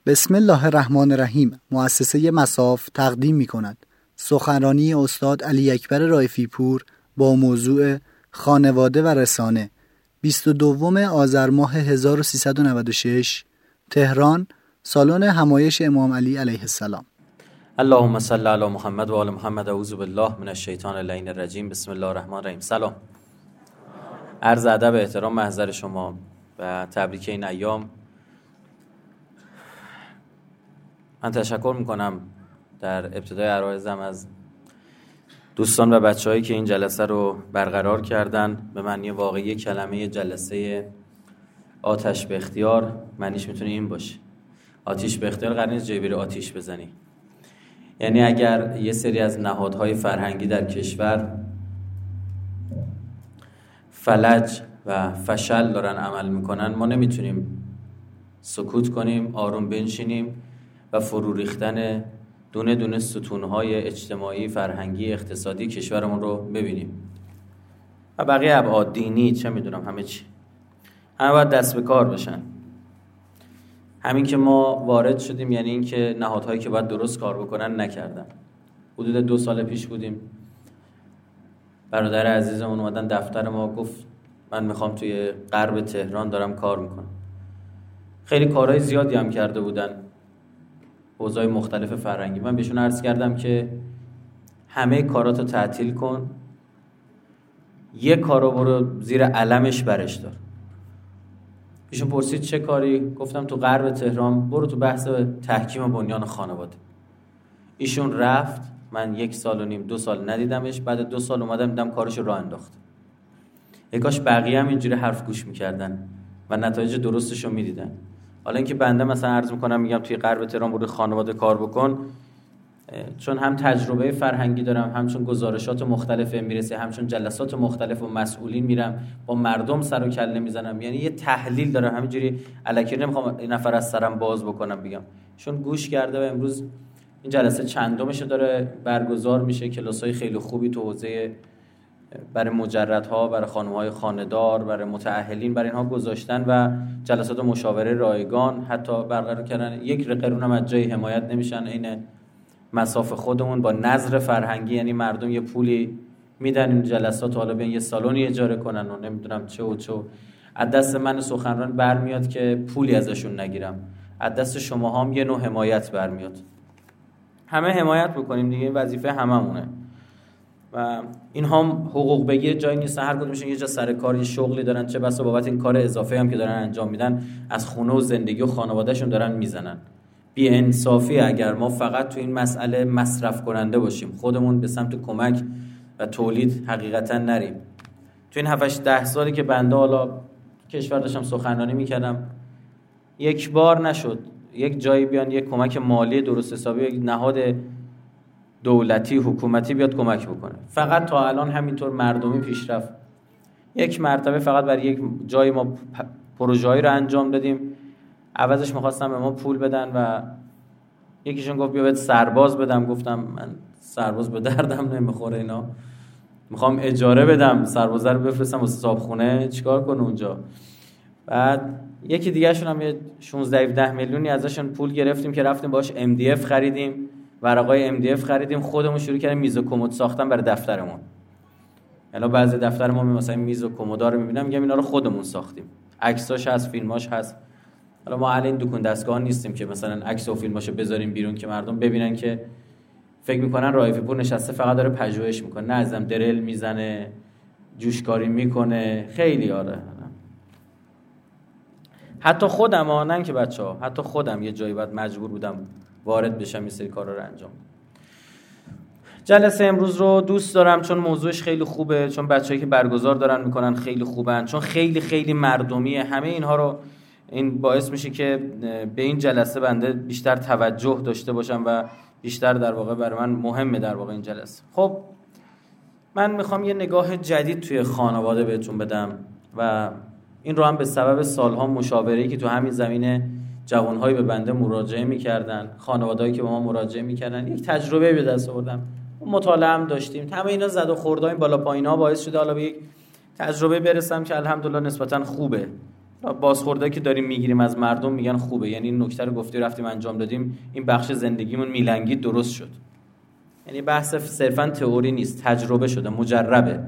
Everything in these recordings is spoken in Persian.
بسم الله الرحمن الرحیم. مؤسسه مصاف تقدیم می‌کند سخنرانی استاد علی اکبر رائفی پور با موضوع خانواده و رسانه، 22 آذر ماه 1396، تهران، سالن همایش امام علی علیه السلام. اللهم صل علی محمد و آل محمد. اعوذ بالله من الشیطان اللعین الرجیم. بسم الله الرحمن الرحیم. سلام. عرض ادب و احترام محضر شما و تبریک این ایام. من تشکر میکنم در ابتدای عرایزم از دوستان و بچه‌هایی که این جلسه رو برقرار کردن. به معنی واقعی کلمه جلسه آتش به اختیار معنیش میتونه این باشه: آتش به اختیار قرار نیست جای بری آتش بزنی. یعنی اگر یه سری از نهادهای فرهنگی در کشور فلج و فشل دارن عمل میکنن، ما نمیتونیم سکوت کنیم، آروم بنشینیم و فرو ریختن دونه دونه ستونهای اجتماعی، فرهنگی، اقتصادی کشورمون رو ببینیم و بقیه ابعاد دینی، چه میدونم، همه چی. همه باید دست به کار بشن. همین که ما وارد شدیم یعنی این که نهادهایی که باید درست کار بکنن نکردن. حدود 2 سال پیش بودیم، برادر عزیزمون اومدن دفتر ما، گفت من میخوام توی غرب تهران دارم کار میکنم. خیلی کارهای زیادی هم کرده بودن، حوزه‌های مختلف فرهنگی. من بهشون عرض کردم که همه کاراتو تعطیل کن، یه کارو برو زیر علمش برش دار. ایشون پرسید چه کاری؟ گفتم تو غرب تهران برو تو بحث تحکیم بنیان خانواده. ایشون رفت، من 1.5 سال 2 سال ندیدمش. بعد 2 سال اومدم دیدم کارش راه انداخت. کاش بقیه هم اینجوری حرف گوش میکردن و نتایج درستش رو میدیدن. حالا اینکه بنده مثلا عرض میکنم میگم توی غرب تهران برو خانواده کار بکن، چون هم تجربه فرهنگی دارم، همچون گزارشات مختلف میرسه، همچون جلسات مختلف و مسئولین میرم با مردم سر و کله میزنم، یعنی یه تحلیل دارم. همینجوری الکی نمیخوام این نفر از سرم باز بکنم بگم. چون گوش کرده و امروز این جلسه چندمش داره برگزار میشه. کلاسای خیلی خوبی تو حوزه برای مجردها، برای خانم‌های خانه‌دار، برای متأهلین، برای اینها گذاشتن و جلسات مشاوره رایگان حتی برقرار کردن. یک قرون هم از جای حمایت نمیشن. این مصاف خودمون با نظر فرهنگی، یعنی مردم یه پولی میدن این جلسات، حالا بیان یه سالونی اجاره کنن و نمیدونم چه و چه. از دست من سخنران برمیاد که پولی ازشون نگیرم، از دست شما هم یه نوع حمایت برمیاد. همه حمایت بکنیم دیگه، وظیفه هممونه و این هم حقوق بگیر جایی نیست. هر کدومشون یه جا سر کار، یه شغلی دارن، چه بسا بابت این کار اضافه هم که دارن انجام میدن از خونه و زندگی و خانوادهشون دارن میزنن. بی انصافی اگر ما فقط تو این مسئله مصرف کننده باشیم، خودمون به سمت کمک و تولید حقیقتا نریم. تو این 7-10 سالی که بنده حالا کشور داشتم سخنرانی میکردم، یک بار نشد یک جایی بیان یک کمک مالی درست حسابی، یک نهاد دولتی حکومتی بیاد کمک بکنه. فقط تا الان همینطور مردمی پیشرفت. یک مرتبه فقط برای یک جایی ما پروژه‌ای رو انجام دادیم، عوضش می‌خواستم به ما پول بدن و یکیشون گفت بیا بهت سرباز بدم. گفتم من سرباز به دردم نمیخوره، اینا میخوام اجاره بدم، سربازه رو بفرستم واسه صاحبخونه چیکار کنه اونجا. بعد یکی دیگه شون هم 16-17 میلیونی ازشون پول گرفتیم که رفتیم باش MDF خریدیم، ورقای MDF خریدیم، خودمون شروع کردیم میز و کمد ساختن برای دفترمون. الان بعضی دفتر ما مثلا میز و کمدا رو میبینم میگم اینا رو خودمون ساختیم، عکساش هست، فیلماش هست. حالا ما الان دکون دستگاه نیستیم که مثلا عکس و فیلماشو بذاریم بیرون که مردم ببینن که فکر میکنن رائفی پور نشسته فقط داره پژوهش میکنه. نه عزیزم، درل میزنه، جوشکاری میکنه، خیلی آره. حتی خودم آنن که بچه‌ها، حتی خودم یه جایی بعد مجبور بودم وارد بشم این سری کارا رو انجام. جلسه امروز رو دوست دارم چون موضوعش خیلی خوبه، چون بچه‌ای که برگزار دارن میکنن خیلی خوبن، چون خیلی خیلی مردمیه. همه اینها رو این باعث میشه که به این جلسه بنده بیشتر توجه داشته باشم و بیشتر در واقع برای من مهمه در واقع این جلسه. خب من میخوام یه نگاه جدید توی خانواده بهتون بدم و این رو هم به سبب سالها مشاوره‌ای که تو همین زمینه جوانهایی به بنده مراجعه میکردن، خانوادهایی که به ما مراجعه میکردن، یک تجربه به دست آوردم. مطالعه هم داشتیم، همه اینا زد و خوردهای بالا پایین‌ها باعث شده حالا به یک تجربه برسم که الحمدلله نسبتاً خوبه. بازخوردایی که داریم میگیریم از مردم میگن خوبه، یعنی این نکته رو گفتی رفتیم انجام دادیم، این بخش زندگیمون میلنگید درست شد. یعنی بحث صرفا تئوری نیست، تجربه شده، مجربه.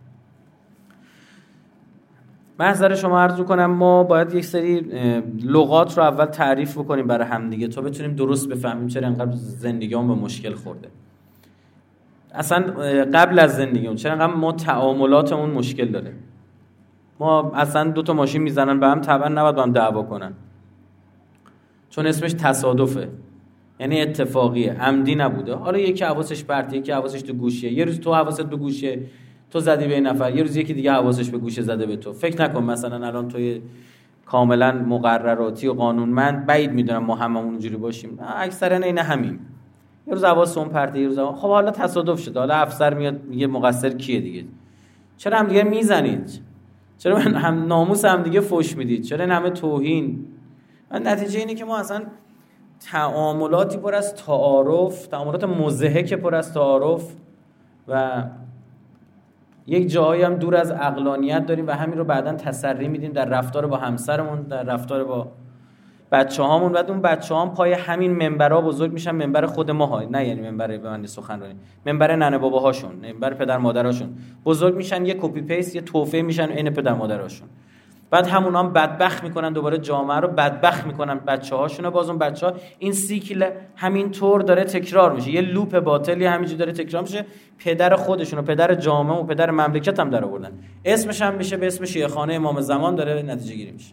محضر شما عرض کنم ما باید یک سری لغات رو اول تعریف بکنیم برای همدیگه تا بتونیم درست بفهمیم چرا انقدر زندگیمون به مشکل خورده. اصلا قبل از زندگیمون چرا انقدر ما تعاملاتمون مشکل داره. ما اصلا 2 تا ماشین میزنن به هم طبعا نباید با هم دعوا کنن، چون اسمش تصادفه، یعنی اتفاقیه، عمدی نبوده. حالا یکی حواسش پرته، یکی حواسش تو گوشیه، یه روز تو حواست به گوشه تو زدی به این نفر، یه روز یکی دیگه حواسش به گوشه زده به تو. فکر نکن مثلا الان توی کاملا مقرراتی و قانونمند، بعید میدونم ما هممون اونجوری باشیم، اکثرا این همین. یه روز حواس اون پرته، یه روز خب حالا تصادف شده، حالا افسر میاد میگه مقصر کیه دیگه. چرا هم دیگه میزنید؟ چرا هم ناموس هم دیگه فحش میدید؟ چرا این همه توهین؟ و نتیجه اینه که ما اصلا تعاملاتی پر از تعارف، تعاملات مضحک پر از تعارف و یک جایی هم دور از عقلانیت داریم و همین رو بعداً تسری میدیم در رفتار با همسرمون، در رفتار با بچه‌هامون. بعد اون بچه‌هام پای همین منبرها بزرگ میشن، منبر خود ما، نه یعنی منبر به معنی سخنرانی، منبر ننه باباهاشون، منبر پدر مادرهاشون بزرگ میشن، یه کپی پیست، یه توفه میشن عین پدر مادرهاشون. بعد همونا هم بدبخت میکنن، دوباره جامعه رو بدبخت میکنن، بچه‌هاشون. باز اون بچه‌ها، این سیکل همین طور داره تکرار میشه، یه لوپ باطلی همینجوری داره تکرار میشه. پدر خودشون و پدر جامعه و پدر مملکت هم در آوردن، اسمش هم میشه به اسم شیعه‌خانه امام زمان داره نتیجه گیری میشه.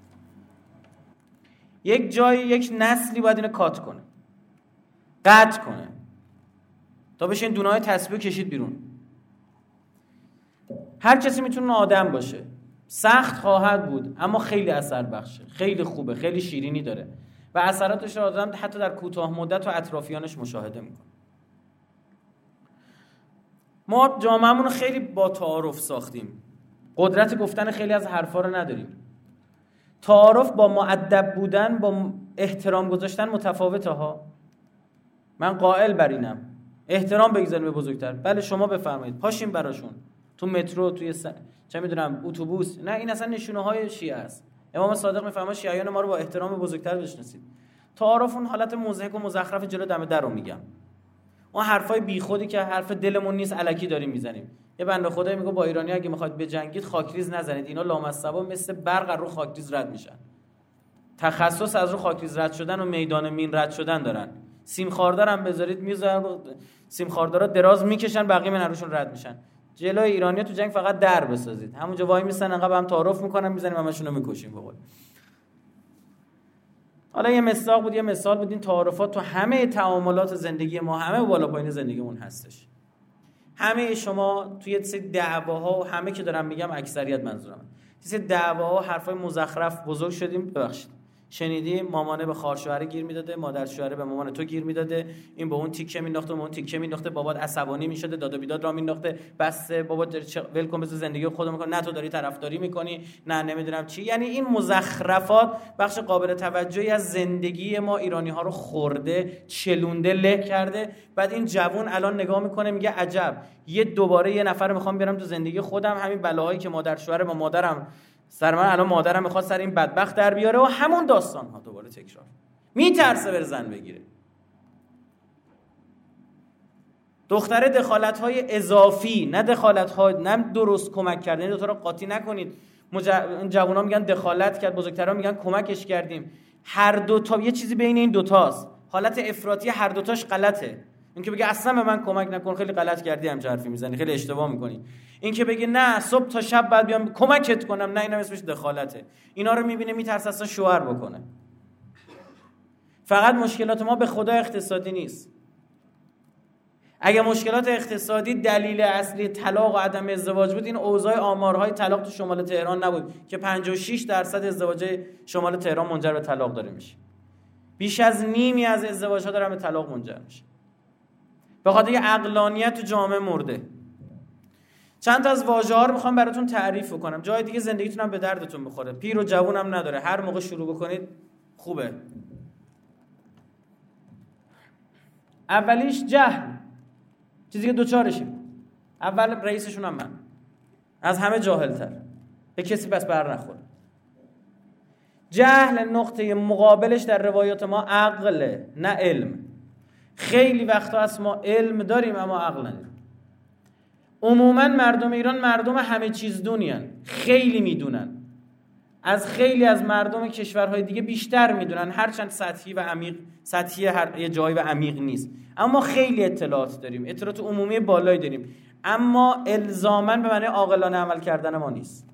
یک جایی یک نسلی باید اینو کات کنه، قطع کنه تا بشه این دونه‌های تسبیح کشید بیرون. هر کسی میتونه آدم باشه، سخت خواهد بود اما خیلی اثر بخشه، خیلی خوبه، خیلی شیرینی داره و اثراتش رو آدم حتی در کوتاه مدت و اطرافیانش مشاهده میکنه. ما جامعه‌مون رو خیلی با تعارف ساختیم، قدرت گفتن خیلی از حرفا رو نداریم. تعارف با مؤدب بودن، با احترام گذاشتن متفاوته ها. من قائل بر اینم احترام بگذاریم به بزرگتر. بله شما بفرمایید، پاشیم براشون تو مترو، توی چه میدونم اتوبوس. نه این اصلا نشونه های شیعه است. امام صادق میفرماد شیعیان ما رو با احترام بزرگتر بشناسید. تعارف اون حالت مضحک و مزخرف جلو دم در رو میگم، اون حرفای بیخودی که حرف دلمون نیست الکی داریم میزنیم. یه بنده خدایی میگه با ایرانی اگه میخواد بجنگید خاکریز نزنید، اینا لامصبا مثل برق رو خاکریز رد میشن. تخصص از رو خاکریز رد شدن و میدان مین رد شدن دارن. سیم خاردار هم بذارید میذارن، سیم خاردارا دراز میکشن، بقیه من روشون رد میشن. جلوی ایرانی‌ها تو جنگ فقط در بسازید، همونجا وای میسن انقدر هم تعارف میکنن، میزنیم همشون رو میکشیم بقول. حالا یه مثال بود، یه مثال بود. این تعارفات تو همه تعاملات زندگی ما، همه بالا پایین زندگیمون هستش. همه شما توی سری دعواها و همه که دارم میگم اکثریت منظورم، سری دعواها حرفای مزخرف بزرگ شدیم. ببخشید شنیدیم مامانه به خواهرشوهر گیر میداده، مادر شوهر به مامان تو گیر میداده، این به اون تیکه مینداخته، اون تیکه مینداخته، بابات عصبانی میشده، داد و بیداد را مینداخته، بس بابا ول کن بذار زندگی خودت میکنه، نه تو داری طرفداری میکنی، نه نمیدونم چی. یعنی این مزخرفات بخش قابل توجهی از زندگی ما ایرانی ها رو خورده، چلونده، له کرده. بعد این جوون الان نگاه میکنه میگه عجب، دوباره یه نفر میخوام بیارم تو زندگی خودم، همین بلاهایی که مادر شوهر با مادرم سر من، الان مادرم میخواد سر این بدبخت در بیاره و همون داستان ها دوباره تکرار. میترسه بره زن بگیره. دختره دخالت های اضافی، نه دخالت ها، نه درست کمک کردن. این دو تا رو قاطی نکنید. جوونا میگن دخالت کرد، بزرگترا میگن کمکش کردیم. هر دو تا یه چیزی بین این دوتاست. حالت افراطی هر دوتاش غلطه. این که بگه اصلا به من کمک نکن، خیلی غلط کردی، همچه حرفی میزنی، خیلی اشتباه میکنی. این که بگه نه صبح تا شب بعد بیام کمکت کنم، نه، اینم اسمش دخالته. اینا رو میبینه میترسه اصلا شوهر بکنه. فقط مشکلات ما به خدا اقتصادی نیست. اگه مشکلات اقتصادی دلیل اصلی طلاق و عدم ازدواج بود، این اوضاع آمارهای طلاق تو شمال تهران نبود که 56% ازدواج شمال تهران منجر به طلاق داره میشه. بیش از نیمی از ازدواج‌ها دارن به طلاق منجر میشه. به خاطر عقلانیت تو جامعه مرده. چند تا از واژه‌ها رو میخوام براتون تعریف کنم، جای دیگه زندگیتون هم به دردتون بخوره. پیر و جوون هم نداره، هر موقع شروع بکنید خوبه. اولیش جهل، چیزی که دوچارشیم. اول رئیسشون هم من، از همه جاهل‌تر، به کسی بس بر نخوره. جهل نقطه مقابلش در روایات ما عقله، نه علم. خیلی وقتا از ما علم داریم اما عقل نداریم. عموما مردم ایران مردم همه چیز دونین، خیلی میدونن، از خیلی از مردم کشورهای دیگه بیشتر میدونن، هرچند سطحی و عمیق، سطحی هر یه جایی و عمیق نیست، اما خیلی اطلاعات داریم، اطلاعات عمومی بالایی داریم، اما الزاماً به معنی عاقلانه عمل کردن ما نیست.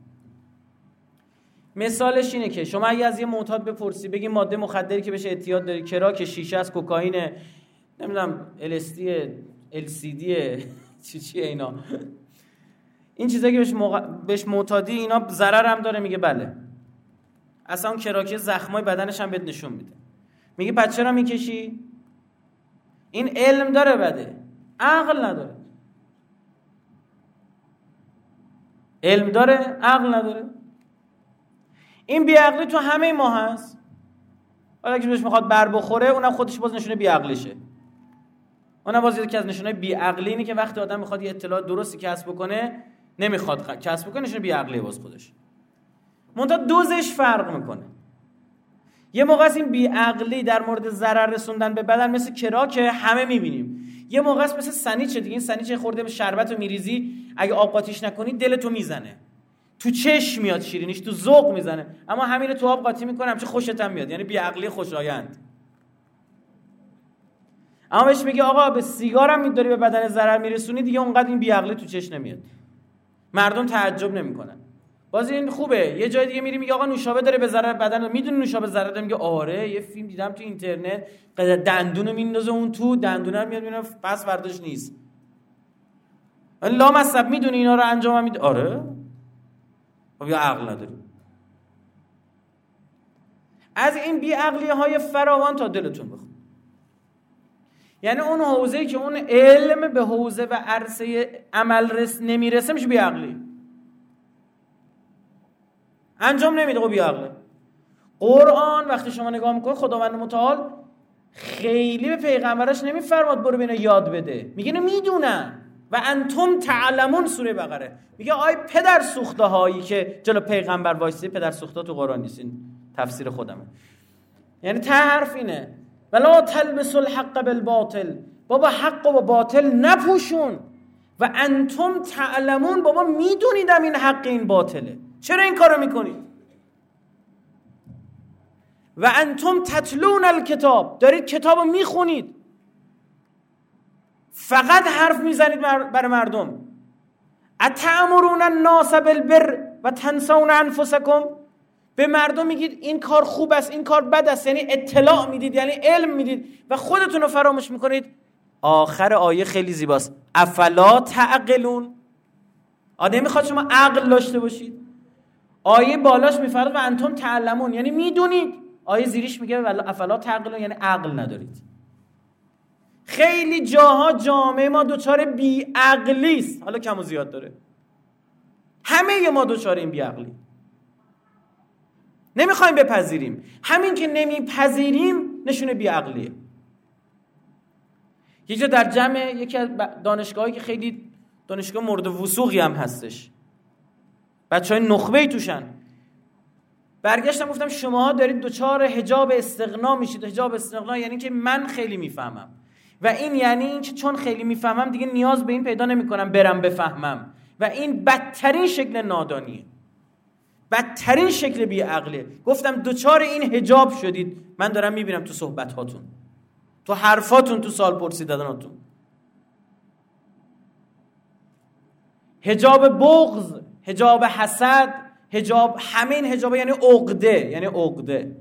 مثالش اینه که شما اگه از یه معتاد بپرسی بگی ماده مخدری که بهش اعتیاد داری، کراک، شیشه است، کوکائین، نمیدونم LSD، LCD، چیه اینا، این چیزایی که بهش معتادی اینا ضرر هم داره، میگه بله. اصلا اون کراکی زخمای بدنش هم بهت نشون میده. میگه پس چرا میکشی؟ این علم داره بده، عقل نداره. علم داره، عقل نداره. این بیعقلی تو همه ما هست. حالا که بهش میخواد بر بخوره، اونم خودش باز نشونه بیعقلیشه. اونم باز یکی از نشونه بیعقلی اینه که وقتی آدم میخواد یه اطلاع درستی کسب بکنه، نمیخواد کسب بکنه، نشونه بیعقلی باز خودش. منتها دوزش فرق میکنه. یه موقع است این بیعقلی در مورد ضرر رسوندن به بدن مثل کراک همه میبینیم. یه موقع است مثل سنیچه دیگه. این سنیچه خورده به شربت و میریزی، اگه آب قاطیش نکنی دلتو میزنه، تو چشم میاد شیرینیش، تو ذوق میزنه، اما همین تو آب قاطی میکنه همچه خوشت هم میاد. یعنی بیعقلی خوشایند. اما بهش میگه آقا به سیگارم میداری به بدن ضرر میرسونی، دیگه اونقدر این بیعقلی تو چشم نمیاد. مردم تعجب نمیکنن. باز این خوبه. یه جای دیگه میری میگه آقا نوشابه داره به ضرر بدن، میدونی نوشابه ضرر داره؟ میگه آره یه فیلم دیدم تو اینترنت، دندونو میندازه اون تو، دندونه میاد میبینه پس ورداش نیست. لامصب میدونی اینا رو انجام میده؟ آره. خب یا عقل نداری. از این بیعقلی‌های فراوان تا دلتون بخواد. یعنی اون حوزه‌ای که اون علم به حوزه و عرصه عمل نمیرسه میشه بیعقلی، انجام نمیده. خب بیعقله. قرآن وقتی شما نگاه میکنید خداوند متعال خیلی به پیغمبرش نمیفرماد برو بینه یاد بده، میگه نه میدونن و انتم تعلمون. سوره بقره میگه آی پدر سوخته هایی که جلو پیغمبر وایسی. پدر سوخته تو قرآن نیست، این تفسیر خودمه. یعنی ته حرف اینه ولا تلبسوا الحق بالباطل، بابا حق و با باطل نپوشون. و انتم تعلمون، بابا میدونیدم این حق این باطله، چرا این کارو میکنید؟ و انتم تتلون الکتاب، دارید کتابو میخونید، فقط حرف میزنید برای مردم. اتأمرون الناس بالبر و تنسون انفسکم، به مردم میگید این کار خوب است این کار بد است، یعنی اطلاع میدید، یعنی علم میدید و خودتون رو فراموش میکنید. آخر آیه خیلی زیباست، افلا تعقلون. آدم میخواد شما عقل داشته باشید. آیه بالاش میفرماد و انتم تعلمون، یعنی میدونید. آیه زیریش میگه افلا تعقلون، یعنی عقل ندارید. خیلی جاها جامعه ما دوچار بیعقلی است، حالا کم و زیاد داره، همه ما دوچار این بیعقلی. نمیخوایم بپذیریم. همین که نمیپذیریم نشونه بیعقلیه. یه جا در جمع یکی از دانشگاهایی که خیلی دانشگاه مورد وثوقی هم هستش، بچهای نخبه‌ای توشن، برگشتم گفتم شماها دارید دوچار حجاب استغنا میشید. حجاب استغنا یعنی که من خیلی میفهمم و این یعنی این که چون خیلی میفهمم دیگه نیاز به این پیدا نمیکنم برم بفهمم و این بدترین شکل نادانیه، بدترین شکل بیعقله. گفتم دوچار این حجاب شدید. من دارم میبینم تو صحبت هاتون، تو حرفاتون، تو سوال پرسیدناتون. حجاب بغض، حجاب حسد، حجاب، همه این حجاب یعنی عقده، یعنی عقده.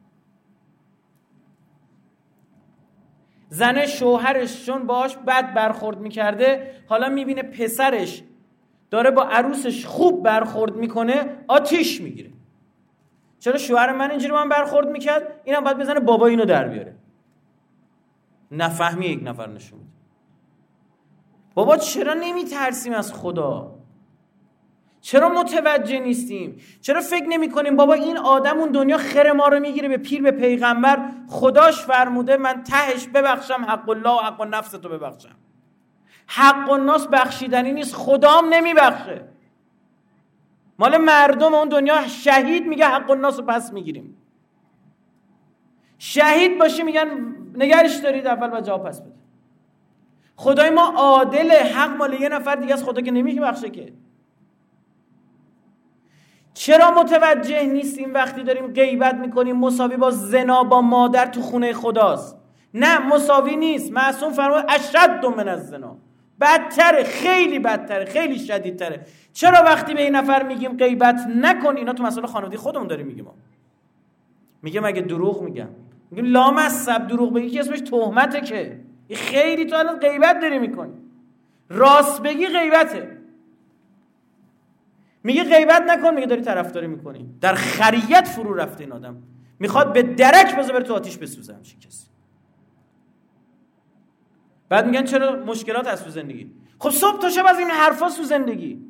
زن شوهرش چون باهاش بد برخورد میکرده، حالا میبینه پسرش داره با عروسش خوب برخورد میکنه، آتیش میگیره. چرا شوهر من اینجوری من برخورد میکرد؟ اینم باید بزنه بابا اینو در بیاره. نفهمی یک نفر نشون میده. بابا چرا نمیترسیم از خدا؟ چرا متوجه نیستیم؟ چرا فکر نمی کنیم بابا این آدم اون دنیا خیر ما رو میگیره به پیر به پیغمبر، خداش فرموده من تهش ببخشم حق الله و حق النفس تو ببخشم. حق الناس بخشیدنی نیست، خدام نمیبخشه. مال مردم اون دنیا شهید میگه حق الناس رو پس میگیریم. شهید باشی میگن نگرش دارید، اول باید جواب پس بده. خدای ما عادله، حق مال یه نفر دیگه از خدا که نمیشه بخشه که. چرا متوجه نیستیم وقتی داریم غیبت میکنیم مساوی با زنا با مادر تو خونه خداست؟ نه، مساوی نیست. معصوم فرمود اشد من الزنا، بدتره، خیلی بدتره، خیلی شدیدتره. چرا وقتی به این نفر میگیم غیبت نکن، اینا تو مسائل خانوادگی خودمون داریم میگیم، میگه مگه دروغ میگم؟ میگیم لامصب دروغ بگی که اسمش تهمته، که خیلی تو الان غیبت داری میکنی. راست بگی غیبته. میگه غیبت نکن، میگه داری طرفداری میکنی. در خریت فرو رفته این آدم، میخواد به درک بذاره بره تو آتیش بسوزه همچین کسی. بعد میگن چرا مشکلات هست تو زندگی؟ خب صبح تا شب از این حرفاست تو زندگی.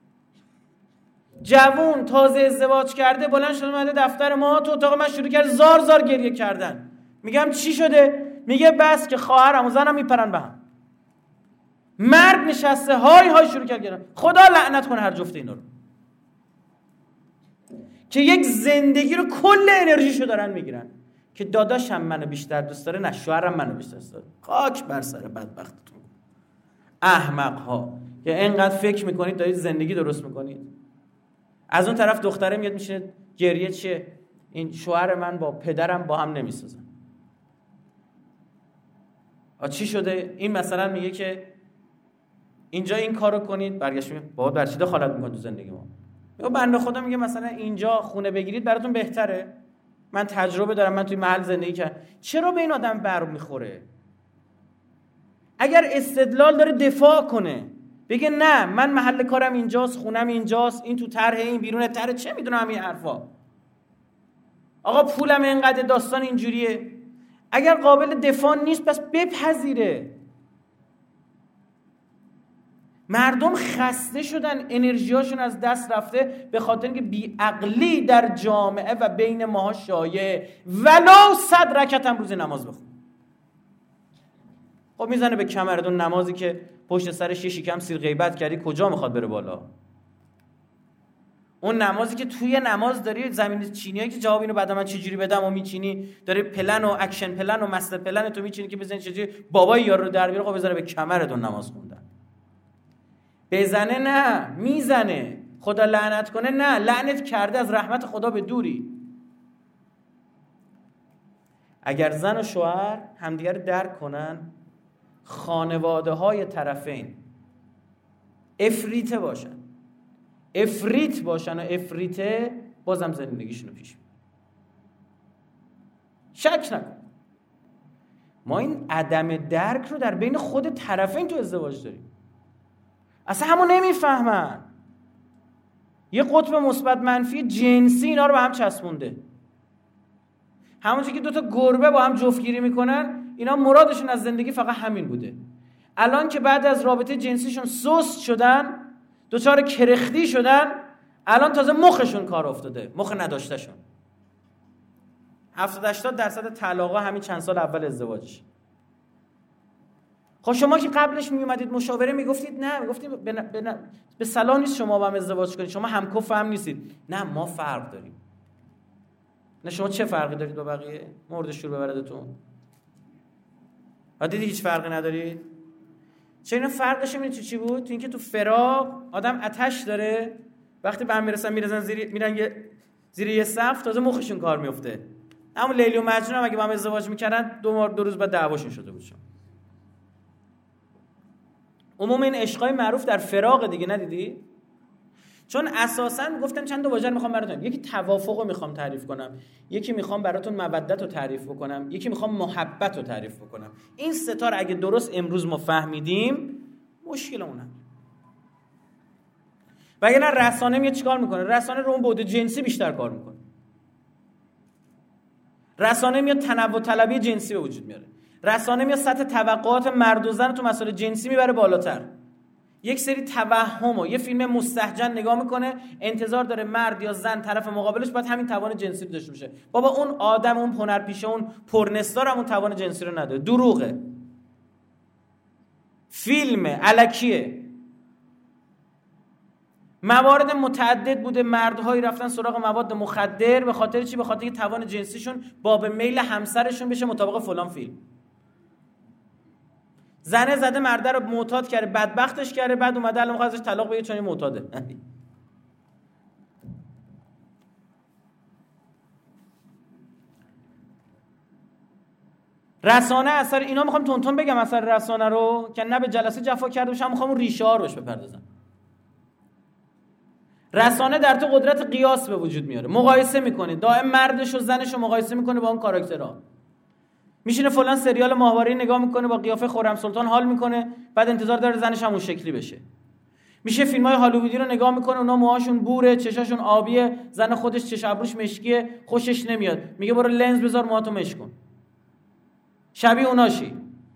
جوون تازه ازدواج کرده بلند شده اومده دفتر ما، تو اتاق من شروع کرد زار زار گریه کردن. میگم چی شده؟ میگه بس که خواهرم و زنم میپرن به هم. مرد نشسته های های شروع کرد گریه. خدا لعنت کنه هر جفت اینا رو که یک زندگی رو کل انرژیشو دارن میگیرن که داداشم منو بیشتر دوست داره، نه شوهرم منو بیشتر دوست داره. خاک بر سر بدبختتون احمق ها که اینقدر فکر میکنید دارید زندگی درست میکنید. از اون طرف دختره میاد میشه گریه، چیه؟ این شوهر من با پدرم با هم نمیسازن. چی شده؟ این مثلا میگه که اینجا این کارو کنید، برگشت میگه بابا برچی دخالت میکنه تو زندگی ما. یا بنده خدا میگه مثلا اینجا خونه بگیرید براتون بهتره، من تجربه دارم، من توی محل زندگی کردم. چرا به این آدم بر میخوره؟ اگر استدلال داره دفاع کنه، بگه نه من محل کارم اینجاست، خونم اینجاست، این تو طرح، این بیرون طرح، چه میدونم این حرفا، آقا پولم اینقدر، داستان اینجوریه. اگر قابل دفاع نیست پس بپذیره. مردم خسته شدن، انرژیاشون از دست رفته به خاطر اینکه بیعقلی در جامعه و بین ماها شایعه. ولو 100 رکعت هم روز نماز بخون. خب میزنه به کمردون نمازی که پشت سرش یه شکم سیر غیبت کردی، کجا میخواد بره بالا؟ اون نمازی که توی نماز داری زمین چینیایی که جواب اینو بعد من چجوری بدم و میچینی، داری پلن و اکشن پلن و مستر پلن تو میچینی که بزنی چجوری بابای یارو رو در بیاره. خب بذاره به کمرتون نماز خوندن. بزنه نه، میزنه. خدا لعنت کنه نه، لعنت کرده، از رحمت خدا به دوری. اگر زن و شوهر همدیگر درک کنن، خانواده های طرفین افریته باشن، افریت باشن و افریته، بازم زندگیشونو پیش میبرن. شک نکن. ما این عدم درک رو در بین خود طرفین تو ازدواج داریم. اصلا همون نمیفهمن. یه قطب مثبت منفی جنسی اینا رو به هم چسبونده. همونجوری که دوتا گربه با هم جفتگیری میکنن، اینا مرادشون از زندگی فقط همین بوده. الان که بعد از رابطه جنسیشون سست شدن، دوچار کرختی شدن، الان تازه مخشون کار افتاده، مخ نداشتشون. 70-80% طلاقا همین چند سال اول ازدواجش. خب شما که قبلش میومدید مشاوره میگفتید نه، میگفتید به صلاح نیست شما با هم ازدواج کنید، شما همکف هم نیستید. نه، ما فرق داریم. نه شما چه فرقی دارید با بقیه؟ مرد شور ببردتون. دیدی هیچ فرقی ندارید. چه اینا فرقش میدونی تو چی بود؟ تو اینکه تو فراق آدم آتش داره، وقتی به هم میرسن میرن زیر یه سقف، تازه مخشون کار میفته. اما لیلی و مجنون هم اگه با هم ازدواج میکردن 2 روز بعد دعواشون شده بود. عموم این عشقای معروف در فراق دیگه، ندیدی؟ چون اساساً گفتم چند تا واژه میخوام براتون، یکی توافق رو میخوام تعریف کنم، یکی میخوام براتون مودت رو تعریف بکنم، یکی میخوام محبت رو تعریف بکنم. این سه تا رو اگه درست امروز ما فهمیدیم، مشکلمون هم. وگرنه رسانه میاد چیکار میکنه؟ رسانه رو اون بعد جنسی بیشتر کار میکنه. رسانه میاد تنوع طلبی جنسی به وجود میاره. رسانه میاد سطح توقعات مرد و زن تو مسائل جنسی میبره بالاتر. یک سری توهم و یه فیلم مستهجن نگاه میکنه، انتظار داره مرد یا زن طرف مقابلش باید همین توان جنسی رو داشته باشه. بابا اون آدم، اون هنرپیشه، اون پرنستار هم اون توان جنسی رو نداره. دروغه. فیلم الکیه. موارد متعدد بوده، مردهایی رفتن سراغ مواد مخدر به خاطر چی؟ به خاطر که توان جنسیشون باب میل همسرشون بشه مطابق فلان فیلم. زنه زده مرده رو معتاد کرده، بدبختش کرده، بعد اومده الان میخواد ازش طلاق بگیره چون این معتاده. رسانه اثر اینا، میخوام تونتون بگم اثر رسانه رو که نه به جلسه جفا کرده باشم، میخوام اون ریشه ها روش بپردازم. رسانه در تو قدرت قیاس به وجود میاره، مقایسه میکنه، دائم مردش و زنش رو مقایسه میکنه با اون کاراکترها. میشینه فلان سریال ماهواره نگاه میکنه با قیافه خرم سلطان حال میکنه، بعد انتظار داره زنش هم اون شکلی بشه. میشه فیلم‌های هالیوودی رو نگاه میکنه، اونا موهاشون بوره، چشاشون آبیه، زن خودش چش ابروش مشکیه، خوشش نمیاد، میگه برو لنز بذار موهاتو مشک کن، شبیه اوناشی.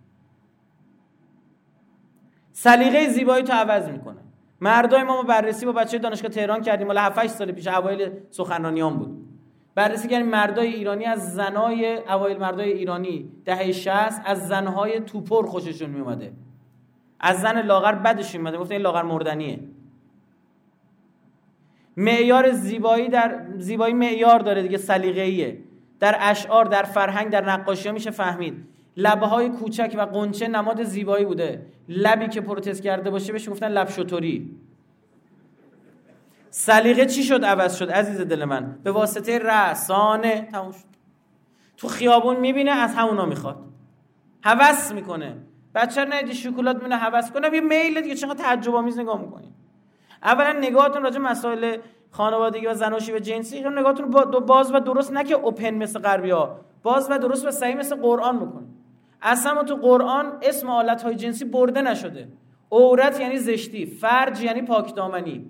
سلیقه زیبایی تو عوض میکنه. مردای ما بررسی با بچه دانشگاه تهران کردیم، مال 7-8 سال پیش، اوایل سخنرانیان بود. بررسی کردیم مردای ایرانی از زنای اوایل مردای ایرانی دهه 60 از زنهای توپر خوششون میومده، از زن لاغر بدشون میومده، گفتن این لاغر مردنیه. معیار زیبایی، در زیبایی معیار داره دیگه، سلیقه‌ایه. در اشعار، در فرهنگ، در نقاشی‌ها میشه فهمید. لب‌های کوچک و قنچه نماد زیبایی بوده. لبی که پروتز کرده باشه بهش گفتن لب شتری. سلیقه چی شد عوض شد عزیز دل من؟ به واسطه رسانه تموم شد. تو خیابون میبینه از همونا میخواد، هوس میکنه. بچه ندیدی شکلات میونه هوس کنه، یه میل دیگه. چقدر تعجب آمیز نگاه میکنین. اولا نگاهتون راجع مسائل خانوادگی و زناشویی و جنسی، نگاهتون باز و درست، نه که اوپن مثل غربی‌ها، باز و درست و صحیح مثل قرآن بکنید. اصلا تو قرآن اسم آلت‌های جنسی برده نشده. عورت یعنی زشتی، فرج یعنی پاکدامنی.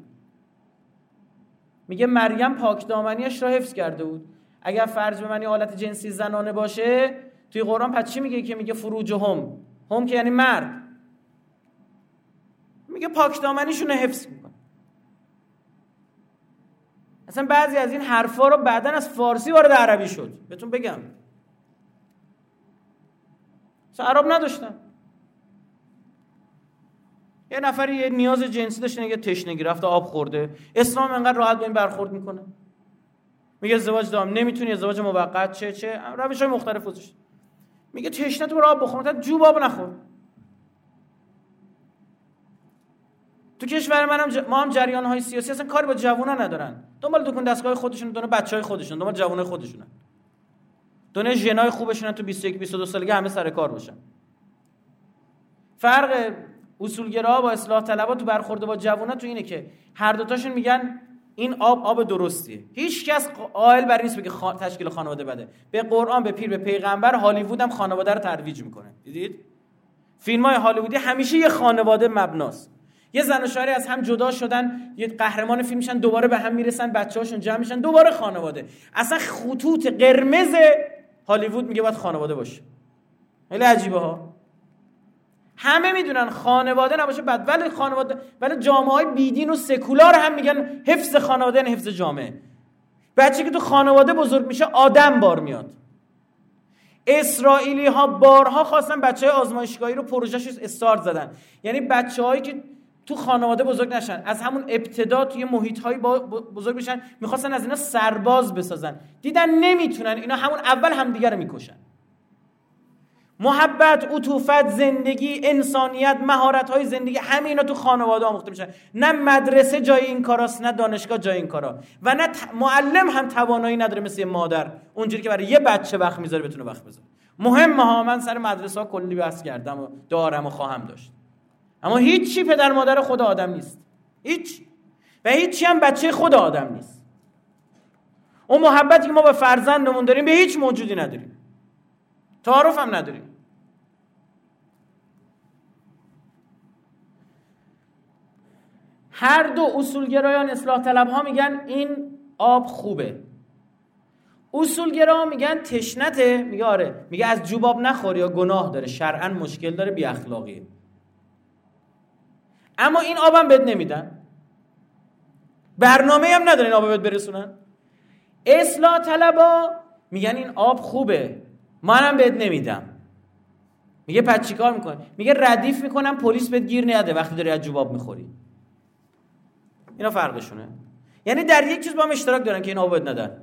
میگه مریم پاکدامنیش را حفظ کرده بود. اگر فرج به معنی آلت جنسی زنانه باشه، توی قرآن پس چی میگه؟ که میگه فروجهم، هم که یعنی مرد، میگه پاکدامنیشون رو حفظ میکنه. اصلا بعضی از این حرفا رو بعدن از فارسی وارد عربی شد. بهتون بگم اصلا عرب نداشتن. یه نفری یه نیاز جنسی داشته، نگه تشنگی رفته آب خورده، اسلام انقدر راحت با این برخورد میکنه، میگه ازدواج دام نمیتونی، ازدواج موقت چه روش‌های مختلف وجود. میگه تشنه تو برو آب بخور، تا جوب آب نخور. تو کشور منم ما هم جریان‌های سیاسی اصلا کاری با جوونا ندارن، دنبال دکون دستگاه خودشون، دنبال بچهای خودشون، دنبال جوونای خودشونن، دونه ژنای خوبشون تو 21-22 سالگی همه سر کار باشن. فرق اصولگراها با اصلاح طلبها تو برخورد با جوونا تو اینه که هر دوتاشون میگن این آب درستیه. هیچ کس قائل بر نیست بگه تشکیل خانواده بده. به قرآن، به پیر، به پیغمبر، هالیوود هم خانواده رو ترویج میکنه. دیدید؟ فیلم‌های هالیوودی همیشه یه خانواده مبناست. یه زن و شوهری از هم جدا شدن، یه قهرمان فیلم میشن، دوباره به هم میرسن، بچه‌هاشون جمع میشن، دوباره خانواده. اصلا خطوط قرمز هالیوود میگه باید خانواده باشه. خیلی عجیبه ها. همه میدونن خانواده نباشه بد، ولی خانواده، ولی جامعه‌های بیدین و سکولار هم میگن حفظ خانواده نه حفظ جامعه. بچه که تو خانواده بزرگ میشه آدم بار میاد. اسرائیلی ها بارها خواستن بچهای آزمایشگاهی رو پروژه‌اش استارت زدن، یعنی بچه‌هایی که تو خانواده بزرگ نشن، از همون ابتدا توی محیط‌های بزرگ بشن، می‌خواستن از اینا سرباز بسازن، دیدن نمیتونن، اینا همون اول همدیگه رو میکشن. محبت، عطوفت، زندگی، انسانیت، مهارت‌های زندگی، همه اینا تو خانواده آموخته میشن. نه مدرسه جای این کاراست، نه دانشگاه جای این کارا، و نه معلم هم توانایی نداره مثل مادر اونجوری که برای یه بچه وقت میذاره بتونه وقت بذاره. مهمه ها، من سر مدرسه ها کلی بحث کردم و دارم و خواهم داشت، اما هیچی پدر مادر خود آدم نیست، هیچ، و هیچی هم بچه خود آدم نیست. اون محبتی که ما به فرزندمون داریم به هیچ موجودی نداریم، تعارف هم نداریم. هر دو اصولگرایان اصلاح طلب ها میگن این آب خوبه، اصولگرا میگن تشنته، میگه آره، میگه از جوب آب نخور یا گناه داره، شرعاً مشکل داره، بی اخلاقیه. اما این آبم بهت نمیدن، برنامه هم نداره این آب بهت برسونن. اصلاح طلبا میگن این آب خوبه، منم بهت نمیدم. میگه پس چیکار میکنه؟ میگه ردیف میکنم پلیس بهت گیر نده وقتی داری از جوب آب میخوری. اینا فرقشونه. یعنی در یک چیز با هم اشتراک دارن که اینا باید ندن.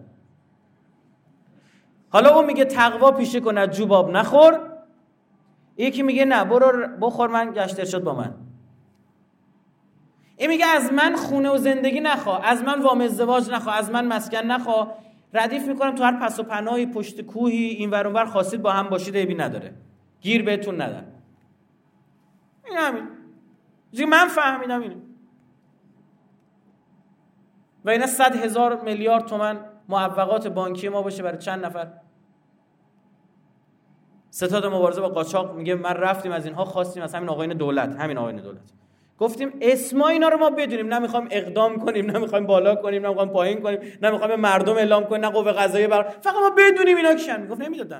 حالا اون میگه تقوا پیشه کن از جوباب نخور، یکی میگه نه برو بخور من گشت ارشاد با من. این میگه از من خونه و زندگی نخوا، از من وام ازدواج نخوا، از من مسکن نخوا، ردیف میکنم تو هر پس و پناهی پشت کوهی این ور اون ور خواستید با هم باشید عیبی نداره، گیر بهتون ندن. این همین من فهمیدم اینه. و اینا 100,000 میلیارد تومان معوقات بانکی ما باشه برای چند نفر. ستاد مبارزه با قاچاق میگه من رفتیم از اینها خواستیم از همین آقایون دولت، همین آقایون دولت گفتیم اسما اینا رو ما بدونیم، نمیخوایم اقدام کنیم، نمیخوایم بالا کنیم، نمیخوایم پایین کنیم، نمیخوایم به مردم اعلام کنیم، نه قوه قضاییه فقط ما بدونیم اینا کیشن. میگفت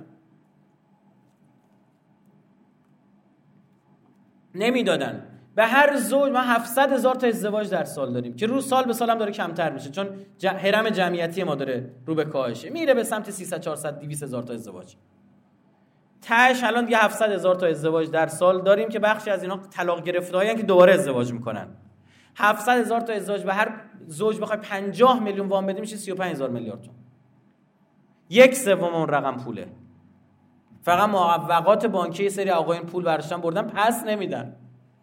نمیدادن. به هر زوج ما 700,000 تا ازدواج در سال داریم که روز سال به سال هم داره کمتر میشه، چون هرم جمعیتی ما داره رو به کاهشه، میره به سمت 300 400 200,000 تا ازدواج. تاش الان دیگه 700,000 تا ازدواج در سال داریم که بخشی از اینا طلاق گرفته‌هایی که دوباره ازدواج میکنن. 700,000 تا ازدواج به هر زوج بخوای 50 میلیون وام بدی میشه 35,000 میلیارد تومان. 1/3 اون رقم پوله. فقط معوقات بانکی سری آقایون پول برداشتن بردن پس نمیدن.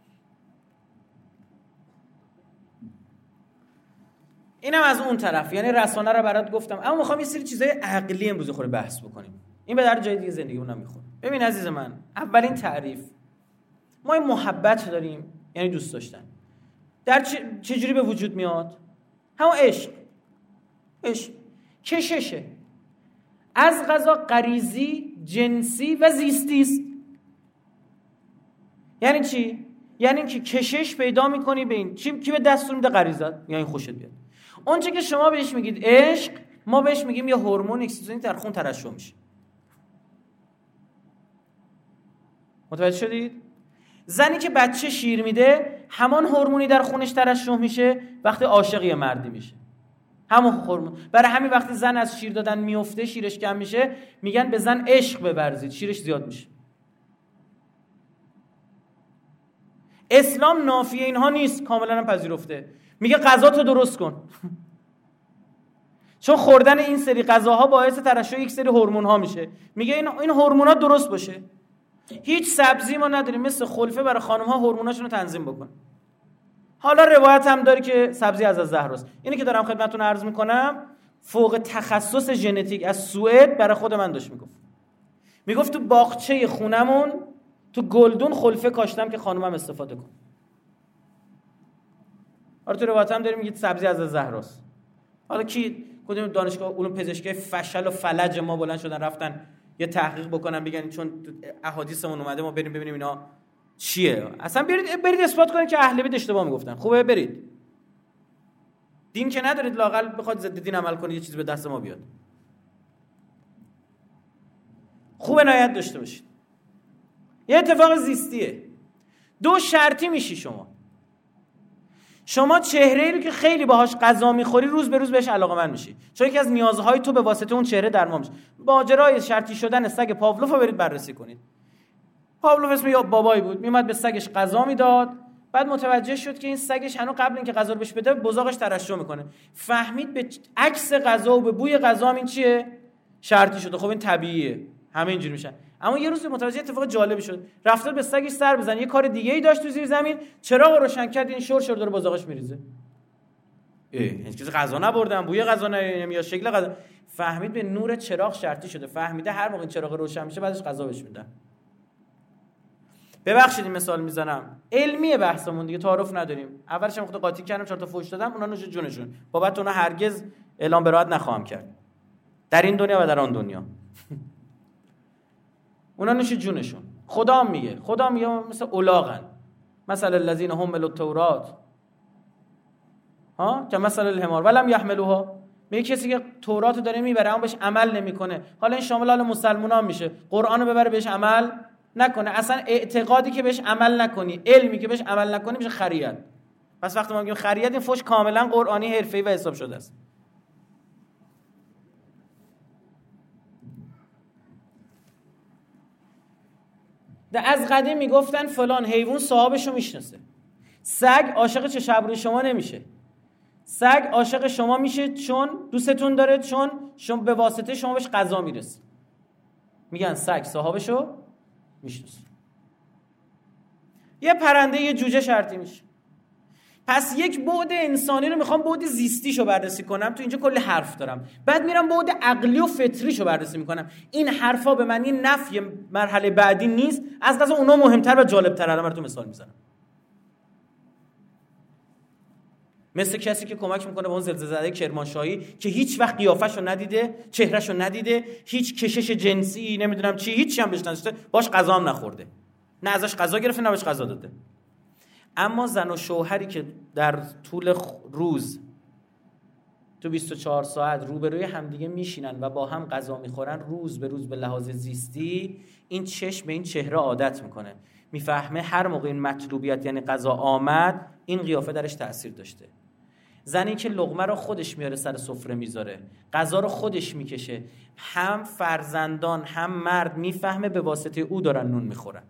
اینم از اون طرف، یعنی رسانه رو برات گفتم، اما میخوام یه سری چیزای عقلی امروز خود بحث بکنیم. این به در جای دیگه زندگیمون نمیخوره. ببین عزیز من، اولین تعریف، ما این محبت داریم، یعنی دوست داشتن. در چجوری به وجود میاد؟ همون عشق. کششه. از قضا غریزی، جنسی و زیستی است. یعنی چی؟ یعنی که کشش پیدا میکنی به این کی به دستور میده غریزت، یعنی خوشت بیاد. اونچه که شما بهش میگید عشق، ما بهش میگیم یه هورمون اکسیتوسین در خون ترشح میشه. متوجه شدید؟ زنی که بچه شیر میده، همان هورمونی در خونش ترشح میشه وقتی عاشق یه مردی میشه. همون هورمون. برای همین وقتی زن از شیر دادن میفته، شیرش کم میشه، میگن به زن عشق بورزید، شیرش زیاد میشه. اسلام نافی اینها نیست، کاملا هم پذیرفته. میگه غذا تو درست کن. چون خوردن این سری غذاها باعث ترشح یک سری هورمون ها میشه. میگه این هورمون ها درست باشه. هیچ سبزی ما نداریم مثل خلفه برای خانم ها هورموناشون رو تنظیم بکن. حالا روایت هم داره که سبزی از زهراست. اینی که دارم خدمتتون عرض میکنم فوق تخصص ژنتیک از سوئد برای خود من داشت میگفت تو باغچه خونمون تو گلدون خلفه کاشتم که خانومم استفاده کن. حالا تو روایت هم داریم میگه سبزی از زهراست. حالا کی کدوم دانشگاه علوم پزشکی فشل و فلج ما بلند شدن رفتن یه تحقیق بکنن بگن چون احادیثمون اومده ما بریم ببینیم اینا چیه. اصلا برید اثبات کنید که اهل بیت اشتباه میگفتن. خوبه برید. دین که ندارید لااقل بخواد ضد دین عمل کنید یه چیز به دست ما بیاد. خوب عنایت داشته باشید. یه اتفاق زیستیه. 2 شرطی میشی شما چهره‌ای رو که خیلی باهاش غذا می‌خوری روز به روز بهش علاقه‌مند میشی. چون یکی از نیازهای تو به واسطه اون چهره درمان میشه. ماجرای شرطی شدن سگ پاولوف رو برید بررسی کنید. پاولوف اسم یا بابایی بود، میومد به سگش غذا میداد، بعد متوجه شد که این سگش هنوز قبل اینکه غذا رو بهش بده بزاقش ترشح میکنه. فهمید به عکس غذا و به بوی غذا این چیه؟ شرطی شده. خب این طبیعیه. همه اینجوری میشن. اما یه روز متوجه اتفاق جالبی شد. رفت به سگش سر بزنه، یه کار دیگه‌ای داشت تو زیر زمین، چراغ روشن کرد، این شور داره بزاقش میریزه. هیچ چیز غذا نبردم، بوی غذا نمیاد، شکل غذا. فهمید به نور چراغ شرطی شده. فهمیده هر موقع این چراغ روشن میشه بعدش غذا بهش میدن. ببخشید این مثال میزنم. علمیه بحثمون دیگه، تعارف نداریم. اولش هم خود قاطی کردم 4 تا فوش دادم، اونا نوش جونشون. بابت اونا هرگز اعلام براءت نخواهم کرد. در این دنیا و در آن دنیا. اونا نوش جونشون. خدا میگه مثل الاغن. مثل الذين حملوا التوراة که مثل الحمار ولم يحملوها. میگه کسی که تورات داره میبره اما بهش عمل نمیکنه. حالا این شامل حال مسلمانان میشه. قرآن رو ببره بهش عمل نکنه. اصلا اعتقادی که بهش عمل نکنی، علمی که بهش عمل نکنی میشه خریت. پس وقتی ما میگیم خریت، این فوش کاملا قرآنی حرفه‌ای و حساب شده است. از قدیم میگفتن فلان حیوان صاحبشو میشناسه. سگ عاشق چش ابروی شما نمیشه. سگ عاشق شما میشه چون دوستتون داره، چون شما به واسطه شما بهش غذا میرسه. میگن سگ صاحبشو میشناسه. یه پرنده یه جوجه شرطی میشه. پس یک بعد انسانی رو میخوام بعد زیستیشو بررسی کنم، تو اینجا کلی حرف دارم، بعد میرم بعد عقلی و فطریشو بررسی میکنم. این حرفا به معنی نفی مرحله بعدی نیست، از قضا اونا مهمتر و جالبتر. الان براتون مثال میزنم. مثل کسی که کمک میکنه به اون زلزله زده کرمانشاهی که هیچ وقت قیافه‌شو ندیده، چهره‌شو ندیده، هیچ کشش جنسی نمیدونم چی، هیچی هم بهش نداشته، باش غذا هم نخورده، نه ازش غذا گرفته نه بهش غذا داده. اما زن و شوهری که در طول روز تو 24 ساعت روبروی همدیگه میشینن و با هم غذا میخورن، روز به روز به لحاظ زیستی این چشم به این چهره عادت میکنه، میفهمه هر موقع این مطلوبیت یعنی غذا آمد این قیافه درش تأثیر داشته. زنی که لقمه رو خودش میاره سر سفره میذاره، غذا رو خودش میکشه، هم فرزندان هم مرد میفهمه به واسطه او دارن نون میخورن.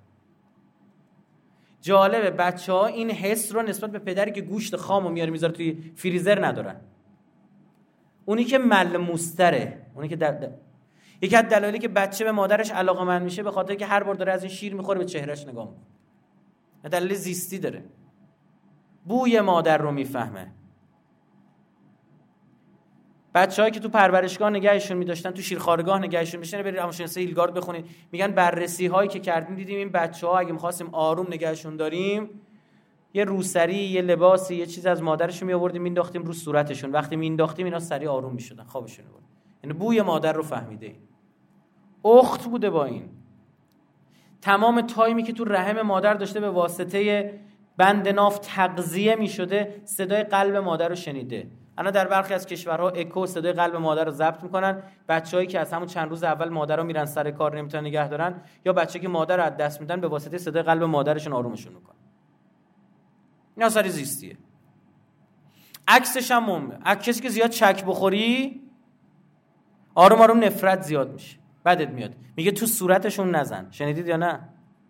جالبه بچه‌ها این حس رو نسبت به پدری که گوشت خامو میاره میذاره توی فریزر ندارن. اونی که ملموستره، اونی که یکی از دلایلی که بچه به مادرش علاقه‌مند میشه به خاطر که هر بار داره از این شیر میخوره به چهرهش نگاه میکنه. دلیل زیستی داره. بوی مادر رو میفهمه. بچه‌هایی که تو پرورشگاه نگهشون می‌داشتن، تو شیرخوارگاه نگهشون می‌شن، برید روانشناسی هیلگارد بخونید، میگن بررسی‌هایی که کردیم دیدیم این بچه‌ها اگه می‌خواستیم آروم نگهشون داریم، یه روسری، یه لباسی، یه چیز از مادرشون می‌آوردیم مینداختیم رو صورتشون، وقتی مینداختیم اینا سریع آروم می‌شدن، خوابشون می‌برد. یعنی بوی مادر رو فهمیده. اخت بوده با این. تمام تایمی که تو رحم مادر داشته به واسطه بند ناف تغذیه می‌شده، صدای قلب مادر رو شنیده. الان در برخی از کشورها اکو صدای قلب مادر رو ضبط میکنن. بچه‌هایی که از همون چند روز اول مادر رو میرن سر کار نمیتونن نگه دارن، یا بچه‌ای که مادر رو از دست میدن به واسطه صدای قلب مادرشون آرومشون میکنن. این اثر زیستیه. عکسش هم مهمه. کسی که زیاد چک بخوری آروم آروم نفرت زیاد میشه، بدت میاد. میگه تو صورتشون نزن. شنیدید یا نه؟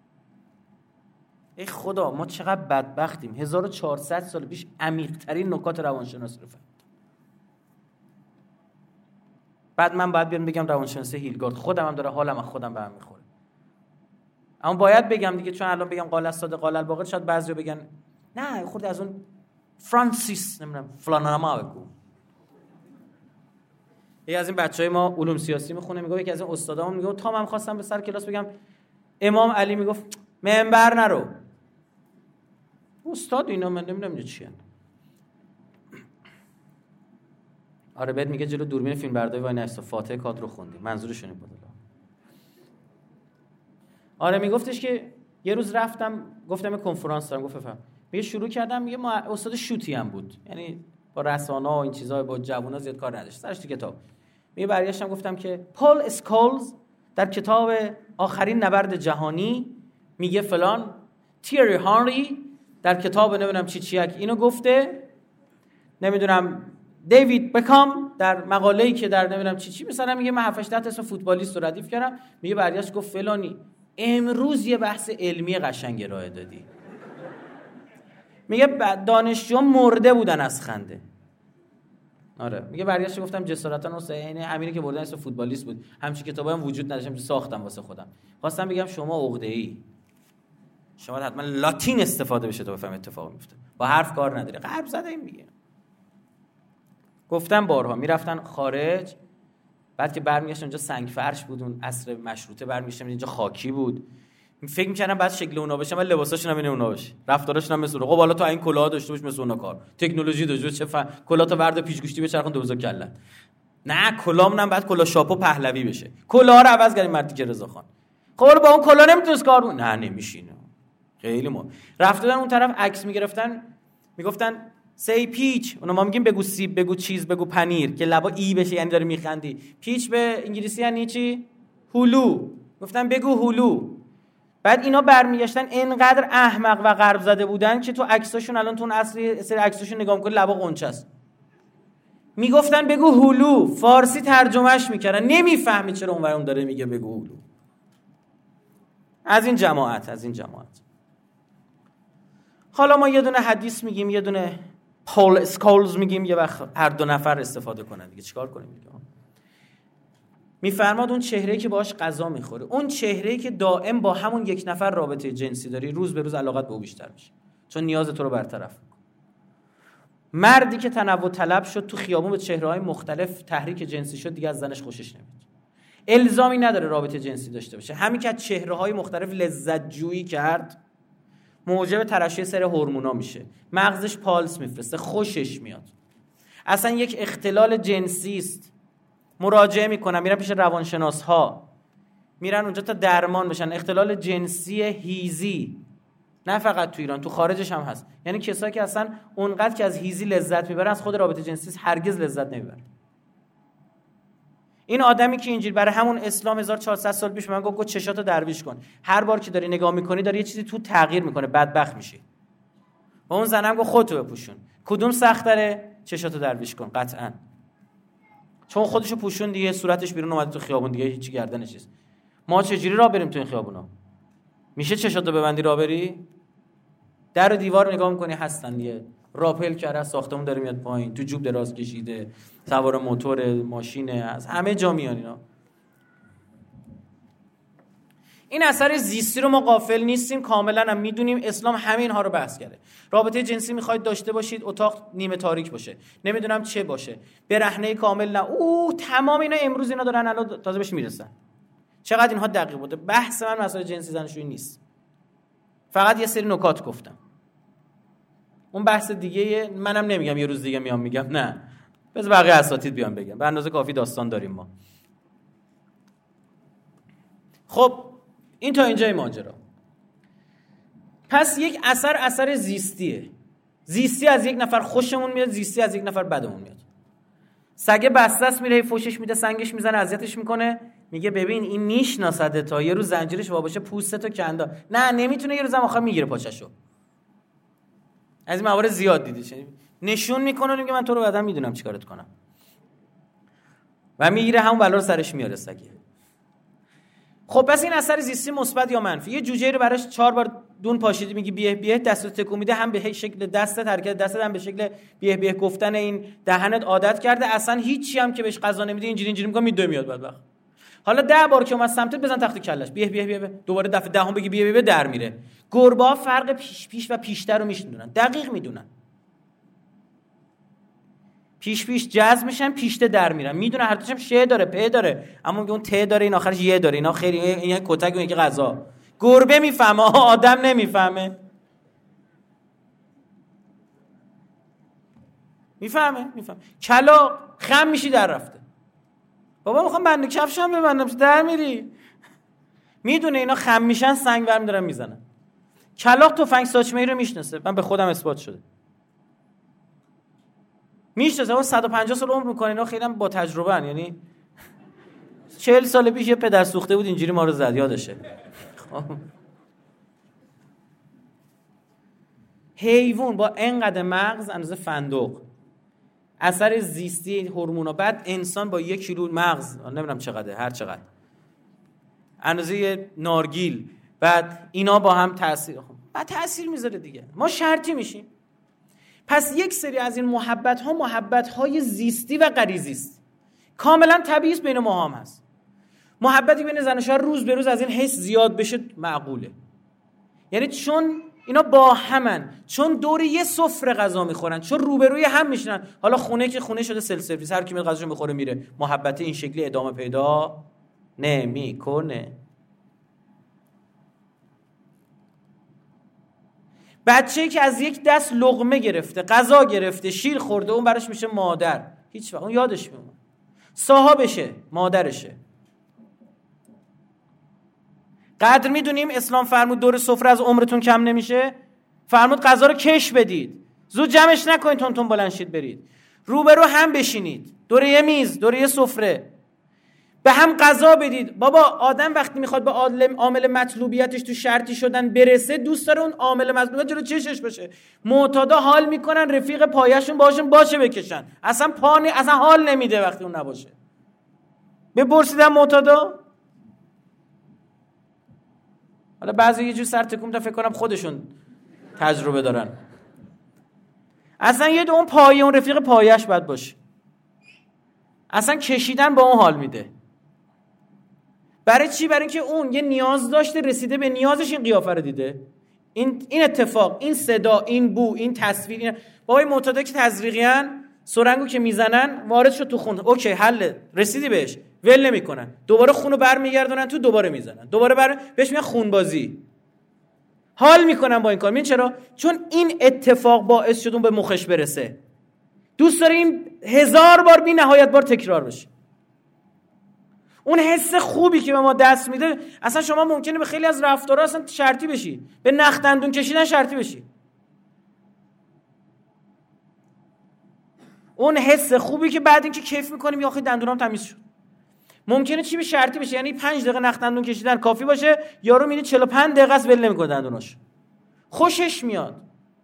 ای خدا ما چقدر بدبختیم. 1400 سال پیش عمیق‌ترین نکات روانشناسی رو فهمیدیم. بعد من باید بیام بگم روانشناسی هیلگارد، خودم هم داره حالم از خودم به هم میخوره. اما باید بگم دیگه، چون الان بگم قال الصادق قال الباقر شاید بعضیا بگن نه خود از اون فرانسیس نمیدونم فلانما بگو. یکی از این بچهای ما علوم سیاسی میخونه، میگه یکی از این استادامون میگه تا من خواستم به سر کلاس بگم امام علی میگفت منبر نرو. استاد اینا من نمیدونم چیه. آره بهت میگه جلو دوربین فیلم برداری وای نشسته، فاتحه کادر رو خوندی، منظورشونه بود. آره میگفتش که یه روز رفتم گفتم کنفرانس دارم، گفت بفهم. میگه شروع کردم، میگه ما استاد شوتی هم بود، یعنی با رسانه و این چیزا با جوونا زیاد کار نداشت، سرش تو کتاب. میگه برگشتم گفتم که پال اسکولز در کتاب آخرین نبرد جهانی میگه فلان، تیری هانری در کتاب نمیدونم چیک اینو گفته، نمیدونم دیوید بکام در مقاله‌ای که در نمیدونم چی مثلا میگه من 7 8 اسم فوتبالیست رو ردیف کردم. میگه برگشت گفت فلانی امروز یه بحث علمی قشنگ ارائه دادی. میگه دانشجوها مرده بودن از خنده. آره میگه برگشت گفتم جسارتا اون عین امیری که بردن اسم فوتبالیست بود، همچین کتابایی هم وجود نداشت، ساختم واسه خودم. خواستم بگم شما عقده‌ای، شما حتما لاتین استفاده بشه تا بفهم اتفاق میفته، با حرف کار نداره. غرب زده این میگه. گفتم بارها میرفتن خارج، بعد که برمیگشتن اونجا سنگ فرش بود، اون عصر مشروطه، برمیگشتن اینجا خاکی بود. فکر می‌کردم بعد شکل اونا بشه، ولی لباساشون هم اینه اونا باشه، رفتاراشون هم مثل اونا. خب حالا تو این کلاه داشته باش مثل اونا کار، تکنولوژی داشته چه کلاه تا ورد پیچ گوشتی بچرخون دوزا کلت. نه کلامون هم بعد کلاه شاپو پهلوی بشه. کلاه رو عوض کردیم مردی که رضاخان. خب حالا با اون کلاه نمیتونست کار کنه. نه نمیشینه. خیلی ما رفتن اون طرف عکس میگرفتن، میگفتن سی پیچ، اونا ما میگیم بگو سیب، بگو چیز، بگو پنیر که لبا ای بشه، یعنی داره میخندی. پیچ به انگلیسی یعنی چی؟ هلو. گفتن بگو هلو. بعد اینا برمیگشتن انقدر احمق و غرب زده بودن که تو عکساشون الان تو اون اصلی سری عکساشون نگاه می‌کنی لبا قنچه است. میگفتن بگو هلو، فارسی ترجمهش میکردن، نمیفهمی چرا اون داره میگه بگو هلو. از این جماعت. حالا ما یه دونه حدیث میگیم، یه دونه هول اسکولز میگیم یه وقت هر دو نفر استفاده کنن دیگه، چیکار کنیم دیگه. میفرماد اون چهره‌ای که باهاش غذا میخوره، اون چهره‌ای که دائم با همون یک نفر رابطه جنسی داری، روز به روز علاقت به او بیشتر میشه، چون نیاز تو رو برطرف میکنه. مردی که تنوع طلب شد، تو خیابون به چهره‌های مختلف تحریک جنسی شد، دیگه از زنش خوشش نمیاد. الزامی نداره رابطه جنسی داشته باشه، همین که از چهره‌های مختلف لذت جویی کرد موجب ترشح سر هورمونا میشه، مغزش پالس میفرسته، خوشش میاد. اصلا یک اختلال جنسی است. مراجعه میکنن، میرن پیش روانشناس‌ها، میرن اونجا تا درمان بشن. اختلال جنسی هیزی نه فقط تو ایران، تو خارجش هم هست. یعنی کسایی که اصلا اونقدر که از هیزی لذت میبرن از خود رابطه جنسی هرگز لذت نمیبرن. این آدمی که اینجوری برای همون اسلام 1400 سال پیش من گفت چشاتو درویش کن، هر بار که داری نگاه میکنی داری یه چیزی تو تغییر میکنه، بدبخت میشی. و اون زنم گفت خودتو بپوشون. کدوم سخت‌تره؟ چشاتو درویش کن قطعاً. چون خودشو پوشون دیگه، صورتش بیرون اومد تو خیابون دیگه، هیچی گردنش نیست. ما چجوری راه بریم تو این خیابونا؟ میشه چشاتو ببندی راه بری؟ در و دیوار رو نگاه میکنی هستن دیگه، راپل کرده، ساختمون داره میاد پایین، تو جوب دراز کشیده، سوار موتور، ماشینه، از همه جا میان اینا. این اثر زیستی رو ما غافل نیستیم، کاملا هم میدونیم. اسلام همین ها رو بحث کرده. رابطه جنسی میخواید داشته باشید، اتاق نیمه تاریک باشه، نمیدونم چه باشه، برهنه کامل نه، تمام اینا امروز اینا دارن الان تازه بهش میرسن. چقدر اینها دقیق بوده. بحث من مسائل جنسی زناشویی نیست، فقط یه سری نکات گفتم. اون بحث دیگه منم نمیگم، یه روز دیگه میام میگم، نه بذار بقیه اساتید بیان بگم، به اندازه کافی داستان داریم ما. خب این تا اینجای ماجرا. پس یک اثر زیستیه. زیستی از یک نفر خوشمون میاد، زیستی از یک نفر بدمون میاد. سگه بسته‌ست میره فوشش میده، سنگش میزنه، اذیتش میکنه، میگه ببین این میشناسده، تا یه روز زنجیرش وا باشه پوستتو کندا. نه نمیتونه، یه روز هم آخر میگیره پاچشو. از این موارد زیاد دیدی، نشون میکنه میگه من تو رو بعداً میدونم چیکارت کنم، و میگیره همون بلا رو سرش میاره سگه. خب پس این اثر زیستی مثبت یا منفی؟ یه جوجه رو براش 4 بار دون پاشیدی، میگی بیه بیه، دستت تکون میده، هم به شکل دستت حرکت دستت، هم به شکل بیه بیه گفتن این دهنت عادت کرده، اصلا هیچی هم که بهش غذا نمیدی اینجوری میکنه، میدوه میاد بدبخت. حالا 10 بار که اومد سمتت بزن تخت کلش، بیه بیه بیه، دوباره دفعه دهم بگی بیه بیه در میره. گربه‌ها فرق پیش و پیشتر رو میشناسن، دقیق میدونن. پیش جذب میشن، پیشته در میرن، میدونه هر دوشم ش داره پ داره، اما اون ت داره، این آخرش ی داره، اینا خیلی این کتک اون یکی غذا. گربه میفهمه، آدم نمیفهمه. میفهمه. کلا خم میشی در رفته، بابا میخوام بند کفشم ببندم، در میری. میدونه اینا خم میشن، سنگ برمی دارن میزنن. کلاغ تفنگ ساچمه‌ای رو میشناسه، من به خودم اثبات شده. میشناسه، اون 150 سال عمر میکنه، اینا خیلی هم با تجربه ان. یعنی 40 سال پیش یه پدر سوخته بود اینجوری ما رو زد، یادشه. حیوان با اینقدر مغز اندازه فندق، اثر زیستی هورمونا، بعد انسان با 1 کیلو مغز، نمیدونم چقدره، هر چقدر اندازه نارگیل، بعد اینا با هم تاثیر میذاره دیگه. ما شرطی میشیم. پس یک سری از این محبت‌های زیستی و غریزی است، کاملا طبیعی است، بین ما هم هست. محبتی بین زن و شوهر روز به روز از این حس زیاد بشه معقوله. یعنی چون اینا با همن، چون دور یه سفره غذا میخورن، چون روبروی هم میشنن. حالا خونه که خونه شده سلف سرویس، هر کی میاد غذاشو میخوره میره، محبت این شکلی ادامه پیدا نمیکنه. بچه‌ای که از یک دست لقمه گرفته، غذا گرفته، شیر خورده، اون براش میشه مادر، هیچ وقت اون یادش میمونه. صاحبشه، مادرشه. قدر میدونیم اسلام فرمود دور سفره از عمرتون کم نمیشه، فرمود غذا رو کش بدید، زود جمعش نکنید، تون بلند شید برید، روبرو هم بشینید، دور یه میز، دور یه سفره، به هم غذا بدید. بابا آدم وقتی میخواد به عامل مطلوبیتش تو شرطی شدن برسه، دوست داره اون عامل مطلوبیت جلو چشش باشه. معتادا حال میکنن رفیق پایشون باشون باشه بکشن، اصلا اصلا حال نمیده وقتی اون نباشه. بپرسیدم معتادا، حالا بعضی یه جور سر تکون تا فکر کنم خودشون تجربه دارن. اصلا یه اون پایه، اون رفیق پایه‌اش باید باشه. اصلا کشیدن با اون حال میده. برای چی؟ برای اینکه اون یه نیاز داشته، رسیده به نیازش، این قیافه رو دیده. این اتفاق، این صدا، این بو، این تصویر، این بابای معتادا که تزریقیان سرنگو که میزنن وارد شد تو خون، اوکی حله، رسیدی بهش، ول نمیکنن، دوباره خونو برمیگردونن تو، دوباره میزنن، دوباره بهش میگن خونبازی. حال میکنن با این کار. چرا؟ چون این اتفاق باعث شد اون به مخش برسه. دوست داره این 1000 بار بی نهایت بار تکرار بشه. اون حس خوبی که به ما دست میده، اصلا شما ممکنه به خیلی از رفتارها اصلا شرطی بشی، به نخ دندون کشیدن شرطی بشی. اون حس خوبی که بعد اینکه کیف میکنیم یا آخه دندونام تمیز شد، ممکنه چی به شرطی بشه، یعنی 5 دقیقه نخ دندون کشیدن کافی باشه، یارو میره 45 دقیقه است ول نمیکنه دندوناش. خوشش میاد.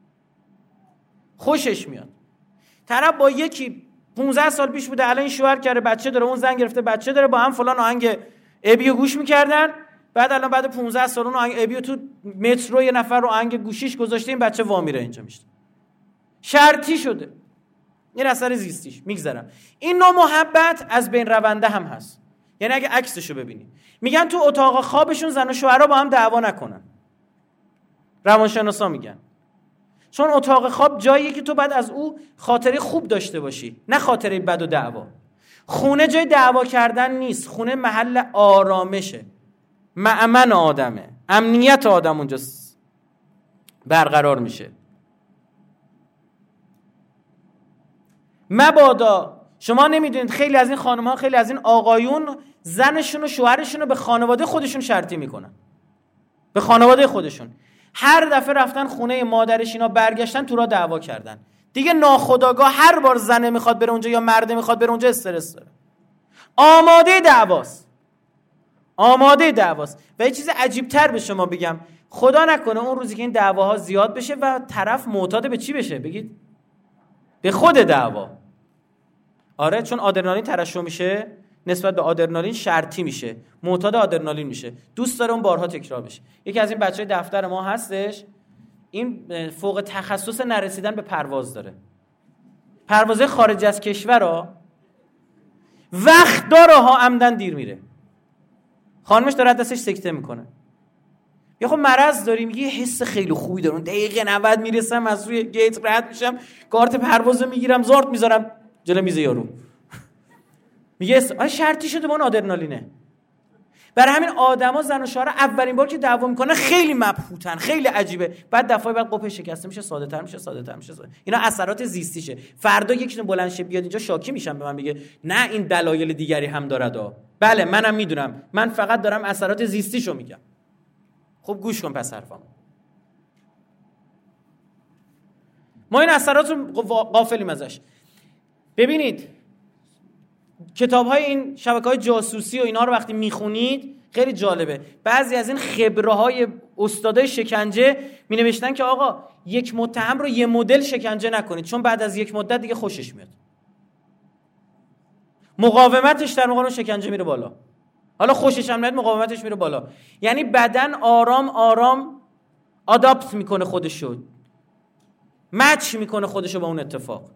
طرف با یکی 15 سال پیش بوده، الان شوهر کرده، بچه داره، اون زن گرفته، بچه داره، با هم فلان آهنگ ابیو گوش میکردن، الان بعد 15 سال اون آهنگ ابیو تو مترو یه نفر رو آهنگ گوشیش گذاشته، این بچه وا میره اینجا میشه. شرطی شده. این اثر زیستیش میگذرم. این نوع محبت از بین رونده هم هست. یعنی اگه عکسشو ببینی، میگن تو اتاق خوابشون زن و شوهرها با هم دعوا نکنن. روانشناسا میگن چون اتاق خواب جاییه که تو بعد از او خاطره خوب داشته باشی، نه خاطره بد و دعوا. خونه جای دعوا کردن نیست، خونه محل آرامشه، مأمن آدمه، امنیت آدم اونجا برقرار میشه. مبادا شما نمیدونید خیلی از این خانم‌ها، خیلی از این آقایون زنشون و شوهرشون رو به خانواده خودشون شرطی میکنن. به خانواده خودشون. هر دفعه رفتن خونه مادرش، اینا برگشتن تو راه دعوا کردن. دیگه ناخودآگاه هر بار زنه میخواد بره اونجا یا مرده میخواد بره اونجا استرس داره. آماده دعواست. و یه چیز عجیب تر به شما بگم، خدا نکنه اون روزی که این دعواها زیاد بشه و طرف معتاد به چی بشه؟ بگید به خود دعوا. آره، چون آدرنالین ترشح میشه، نسبت به آدرنالین شرطی میشه، معتاد آدرنالین میشه، دوست داره اون بارها تکرار بشه. یکی از این بچهای دفتر ما هستش، این فوق تخصص نرسیدن به پرواز داره، پروازه خارج از کشور ها، وقت داره ها، عمدن دیر میره، خانمش داره دستش سکته میکنه. یا خب مرض داری، میگه یه حس خیلی خوبی دارم، دقیقه 90 میرسم، از روی گیت رد میشم، کارت پروازو میگیرم، زارت میذارم جلو میز یارو. میگه شرطی شده با اون آدرنالینه. برای همین آدما زن و شوهر اولین بار که دعوا میکنن خیلی مبهوتن، خیلی عجیبه، بعد دفعه بعد قپه شکسته میشه، ساده تر میشه. اینا اثرات زیستیشه. فردا یکیشون بلند شه بیاد اینجا شاکی میشم به من بگه نه این دلایل دیگری هم داره. بله منم میدونم، من فقط دارم اثرات زیستیشو میگم. خب گوش کن پس حرفم. ما این اثرات رو غافلیم ازش. ببینید کتاب‌های این شبکه‌های جاسوسی و اینا رو وقتی میخونید خیلی جالبه. بعضی از این خبره‌های استادای شکنجه می‌نوشتن که آقا یک متهم رو یه مدل شکنجه نکنید، چون بعد از یک مدت دیگه خوشش میاد، مقاومتش در مقابل شکنجه میره بالا. حالا خوشش هم نیاد مقاومتش میره بالا. یعنی بدن آرام آرام آداپت میکنه خودشو، مچ میکنه خودشو با اون اتفاق.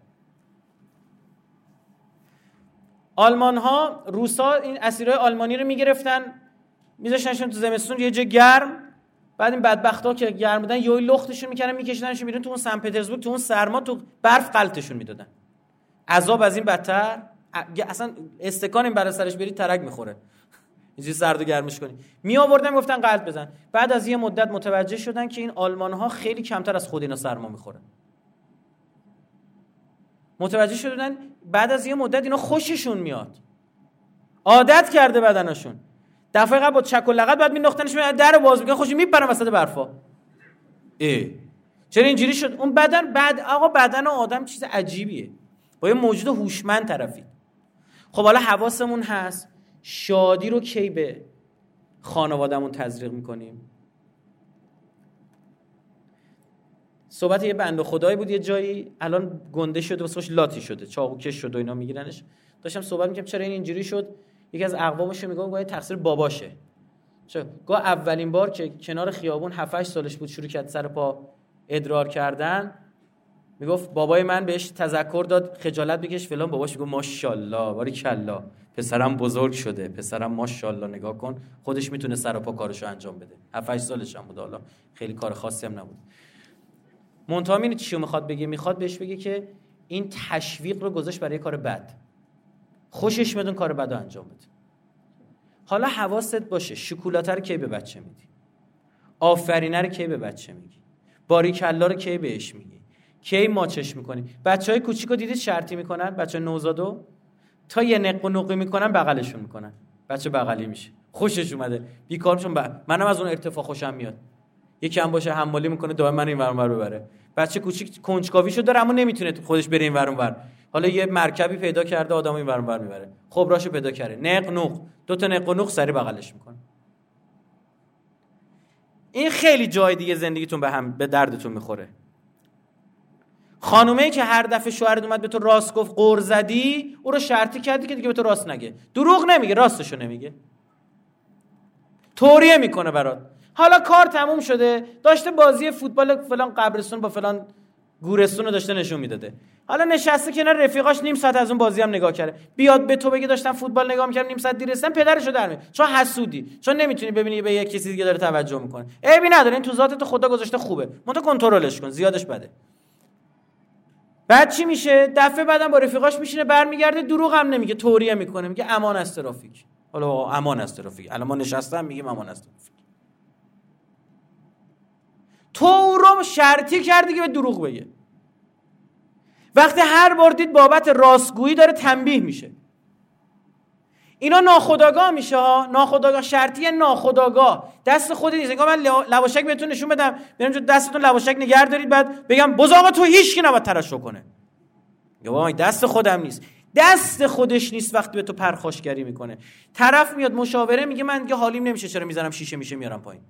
آلمان ها، روسا این اسیرای آلمانی رو میگرفتن میذاشتنشون تو زمستون یه جا گرم، بعد این بدبختا که گرم بودن یهو لختشون میکردن میکشیدنشون بیرون تو اون سن پترزبورگ، تو اون سرما تو برف غلتشون میدادن. عذاب از این بدتر، اصلا استکان این بالا سرش برید ترک میخوره، اینجوری سرد و گرمش کنی. می آوردن گفتن غلط بزن. بعد از یه مدت متوجه شدن که این آلمان ها خیلی کمتر از خود اینا سرما میخورن. متوجه شدن بعد از یه مدت اینا خوششون میاد، عادت کرده بدنشون. دفعه قبل با چک و لغت بعد مینداختنش در باز میکنن، خوشی میپرن وسط برفا. چرا اینجوری شد؟ اون بدن آقا بدن آدم چیز عجیبیه، با یه موجود هوشمند طرفی. خب حالا حواسمون هست شادی رو کی به خانواده‌مون تزریق میکنیم؟ صحبت یه بنده خدایی بود یه جایی، الان گنده شده واسش لاتی شده، چاقو کش شده و اینا میگیرنش. داشتم صحبت میکنم چرا این اینجوری شد. یکی از اقوامش میگه تقصیر باباشه. چرا؟ گفت اولین بار که کنار خیابون 7-8 سالش بود شروع کرد سر پا ادرار کردن، میگفت بابای من بهش تذکر داد خجالت بکش فلان، باباش میگفت ماشاءالله باریکالله پسرم بزرگ شده، پسرم ماشاءالله نگاه کن خودش میتونه سر و پا کارشو انجام بده. 7 8 سالش هم بود، حالا خیلی کار خاصی هم نبود. منتها این چیو میخواد بگه؟ میخواد بهش بگه که این تشویق رو گذاشت برای کار بد، خوشش میاد اون کار بدو انجام بده. حالا حواست باشه شکلات رو کی به بچه میدی، آفرینه رو کی به بچه میگی، باریکالله رو کی بهش میگی، کی ماچش میکنی؟ بچهای کوچیکو دیدید شرطی میکنن؟ بچه نوزادو تا یه نق و نقی میکنن بغلشون میکنن، بچه بغلی میشه، خوشش اومده، بیکارشون منم از اون ارتفاع خوشم میاد. یکی هم باشه حمالی میکنه دوباره من این ور اون ور ببره. بچه کوچیک کنجکاویشو داره اما نمیتونه خودش بره این ور اون ور. حالا یه مرکبی پیدا کرده آدمو این ور اون ور میبره. خب راشو پیدا کرده، نق نق، 2 تا نق و نق سری بغلش میکنه. این خیلی جای دیگه زندگیتون به دردتون میخوره. خانومه‌ای که هر دفعه شوهرت اومد به تو راست گفت قُر زدی، او رو شرطی کردی که دیگه به تو راست نگه. دروغ نمیگه، راستشو نمیگه. توریه میکنه برات. حالا کار تموم شده، داشته بازی فوتبال فلان قبرستون با فلان گورستون رو داشته نشون میداده. حالا نشسته کنار رفیقاش نیم ساعت از اون بازی هم نگاه کرده. بیاد به تو بگه داشتم فوتبال نگاه میکردم نیم ساعت دیر رسیدم، پدرشو در میاره. چون حسودی، چون نمیتونی ببینی به یک کسی دیگه داره توجه میکنه. عیبی نداره، این تو ذاتت خدا گذاشته خوبه. منتها کنترلش کن، زیادش بده. بعد چی میشه؟ دفعه بعدم با رفیقاش میشینه برمیگرده، دروغ هم نمیگه، توریه میکنه، میگه امان از ترافیک. حالا امان از ترافیک، الان ما نشستم میگیم امان از ترافیک. تو رو شرطی کردی که به دروغ بگه. وقتی هر بار دید بابت راستگویی داره تنبیه میشه. اینا ناخودآگاه میشه ها، ناخودآگاه، شرطی ناخودآگاه، دست خودت نیست. انگار من لواشک بهتون نشون بدم، بریم جو دستتون لواشک نگه دارید، بعد بگم باز آقا تو هیچ کی نباید ترشح کنه. یا وای دست خودم نیست. دست خودش نیست وقتی به تو پرخاشگری میکنه. طرف میاد مشاوره میگه من دیگه حالیم نمیشه، چرا میذارم شیشه میشه میارم پایین.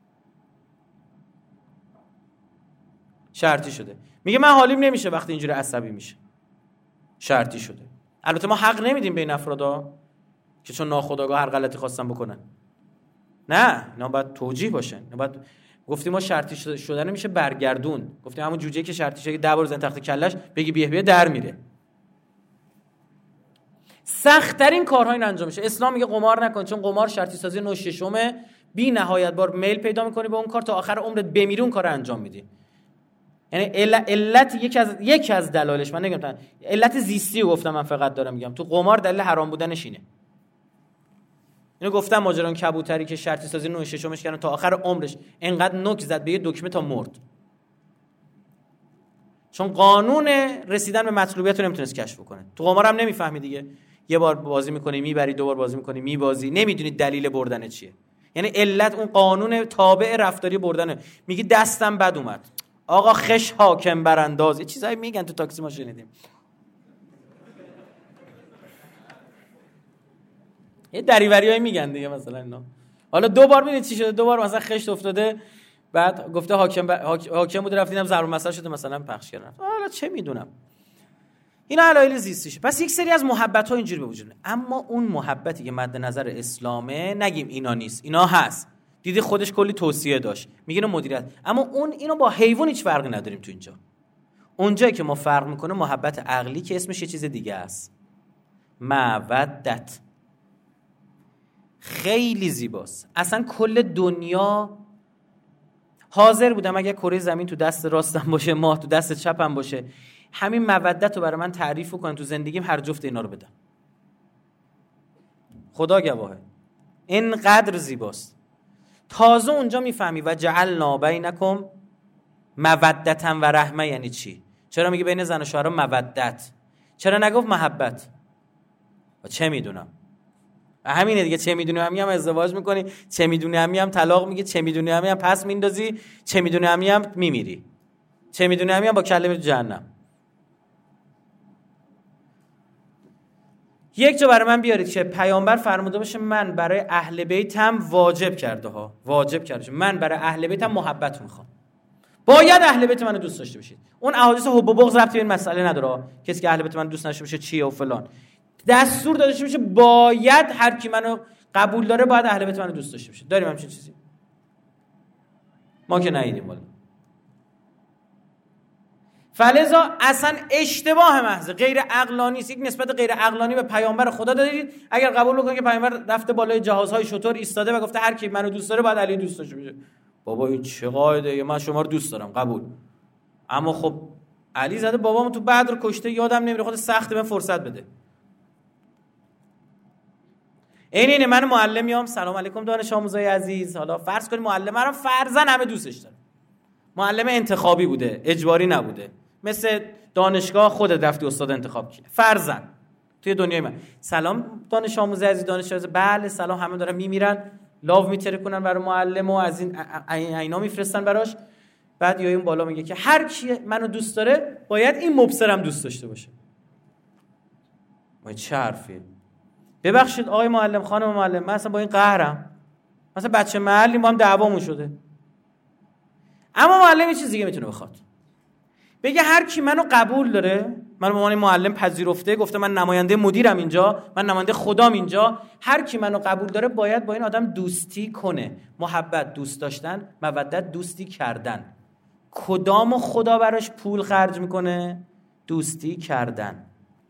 شرطی شده. میگه من حالیم نمیشه وقتی اینجوری عصبی میشه. شرطی شده. البته ما حق نمیدیم به این افرادا که چون ناخودآگاه هر غلطی خواستن بکنن. نه، اینا باید توجیه باشن. اینا باید گفتیم ما شرطی شدن میشه برگردون. گفتیم همون جوجه که شرطی شده 10 بار زن تخت کلش بگی بیه در میره. سخت ترین کارها این انجام میشه. اسلام میگه قمار نکن، چون قمار شرطی سازی نوع ششمه، بی نهایت بار میل پیدا میکنی به اون کار تا آخر عمرت بمیری اون کارو انجام میدی. یعنی علت یکی از دلایلش، من نگم علت زیستی رو گفتم، من فقط دارم میگم تو قمار دلیل حرام بودنش اینه. اینو گفتم ماجران کبوتری که شرطی سازی نوع ششمش کردن تا آخر عمرش انقدر نوک زد به یه دکمه تا مرد، چون قانون رسیدن به مطلوبیت رو نمیتونست کشف کنه. تو قمار هم نمیفهمی دیگه، یه بار بازی میکنی میبری، 2 بار بازی میکنی میبازی، نمیدونی دلیل بردن چیه. یعنی علت اون قانون تابع رفتاری بردنه. میگی دستم بد اومد، آقا خش حاکم برانداز، یه چیزایی میگن تو تاکسی ما شنیدیم. یه دریوریایی میگن دیگه مثلا اینا. حالا 2 بار ببینید چی شده، 2 بار مثلا خشت افتاده، بعد گفته حاکم بوده، رفتینم ضرب المثل شده مثلا پخش کردن. حالا چه میدونم. اینا علایل زیستیشه. پس یک سری از محبت‌ها اینجوری به وجود میاد. اما اون محبتی که مد نظر اسلامه نگیم اینا نیست، اینا هست. دیدی خودش کلی توصیه داشت، میگه اینو مدیریت. اما اینو با حیوان هیچ فرقی نداریم تو اینجا. اونجایی که ما فرق میکنه محبت عقلی که اسمش یه چیز دیگه است. مودت. خیلی زیباست. اصلا کل دنیا حاضر بودم اگه کره زمین تو دست راستم باشه، ماه تو دست چپم باشه، همین مودت رو برای من تعریف کنن تو زندگیم، هر جفت اینا رو بدم. خدا گواهه اینقدر زیباست. تازه اونجا میفهمی و جعلنا بینکم مودتا و رحمه. یعنی چی؟ چرا میگه بین زن و شوهر مودت؟ چرا نگفت محبت؟ و چه میدونم. همینه دیگه، چه میدونی همی هم ازدواج میکنی، چه میدونی همی هم طلاق میگی، چه میدونی همی هم پس میندازی، چه میدونی همی هم میمیری، چه میدونی همی هم با کله میری جهنم. یک جا برای من بیارید که پیامبر فرموده باشه من برای اهل بیتم واجب کرده ها، واجب کرده من برای اهل بیتم محبت میخوام، باید اهل بیت منو دوست داشته باشید. اون احادیث حب و بغض ربطی به این مسئله نداره، کسی که اهل بیت من دوست داشته باشه چیه و فلان. دستور داده میشه باید هر کی منو قبول داره باید اهل بیت منو دوست داشته باشه. داریم همچین چیزی؟ ما که ندیدیم. والا فلذا اصلا اشتباه محض، غیر عقلانی است، یک نسبت غیر عقلانی به پیامبر خدا دادید. اگر قبول بکنید که پیامبر رفته بالای جهازهای شتر ایستاده و گفته هر کی منو دوست داره باید علی دوست داشته باشه، بابا این چه قاعده؟ من شما رو دوست دارم، قبول. اما خب علی زده بابامو تو بدر کشته، یادم نمیره، خود سخته، من فرصت بده. اینه من معلمیام، سلام علیکم دانش آموزای عزیز. حالا فرض کنید معلم رو فرضاً همه دوستش دارن، معلم انتخابی بوده، اجباری نبوده، مثل دانشگاه خودت رفتی استاد انتخاب کردی فرضاً. توی دنیای من سلام دانش آموزای عزیز، دانش آموز، بله سلام، همه دارن میمیرن، لاو میترکونن برای معلم و از این عینا میفرستن براش. بعد یا این بالا میگه که هر کی منو دوست داره باید این مبصرم دوست داشته باشه. ما چه حرفیه؟ ببخشید آقای معلم، خانم معلم، من اصلا با این قهرم، مثلا بچه محلی با هم دعوامون شده. اما معلم یه چیز دیگه میتونه بخواد، بگه هر کی منو قبول داره، منو به عنوان معلم پذیرفته، گفته من نماینده مدیرم اینجا، من نماینده خدام اینجا، هر کی منو قبول داره باید با این آدم دوستی کنه. محبت دوست داشتن، مودت دوستی کردن. کدام خدا براش پول خرج میکنه؟ دوستی کردن.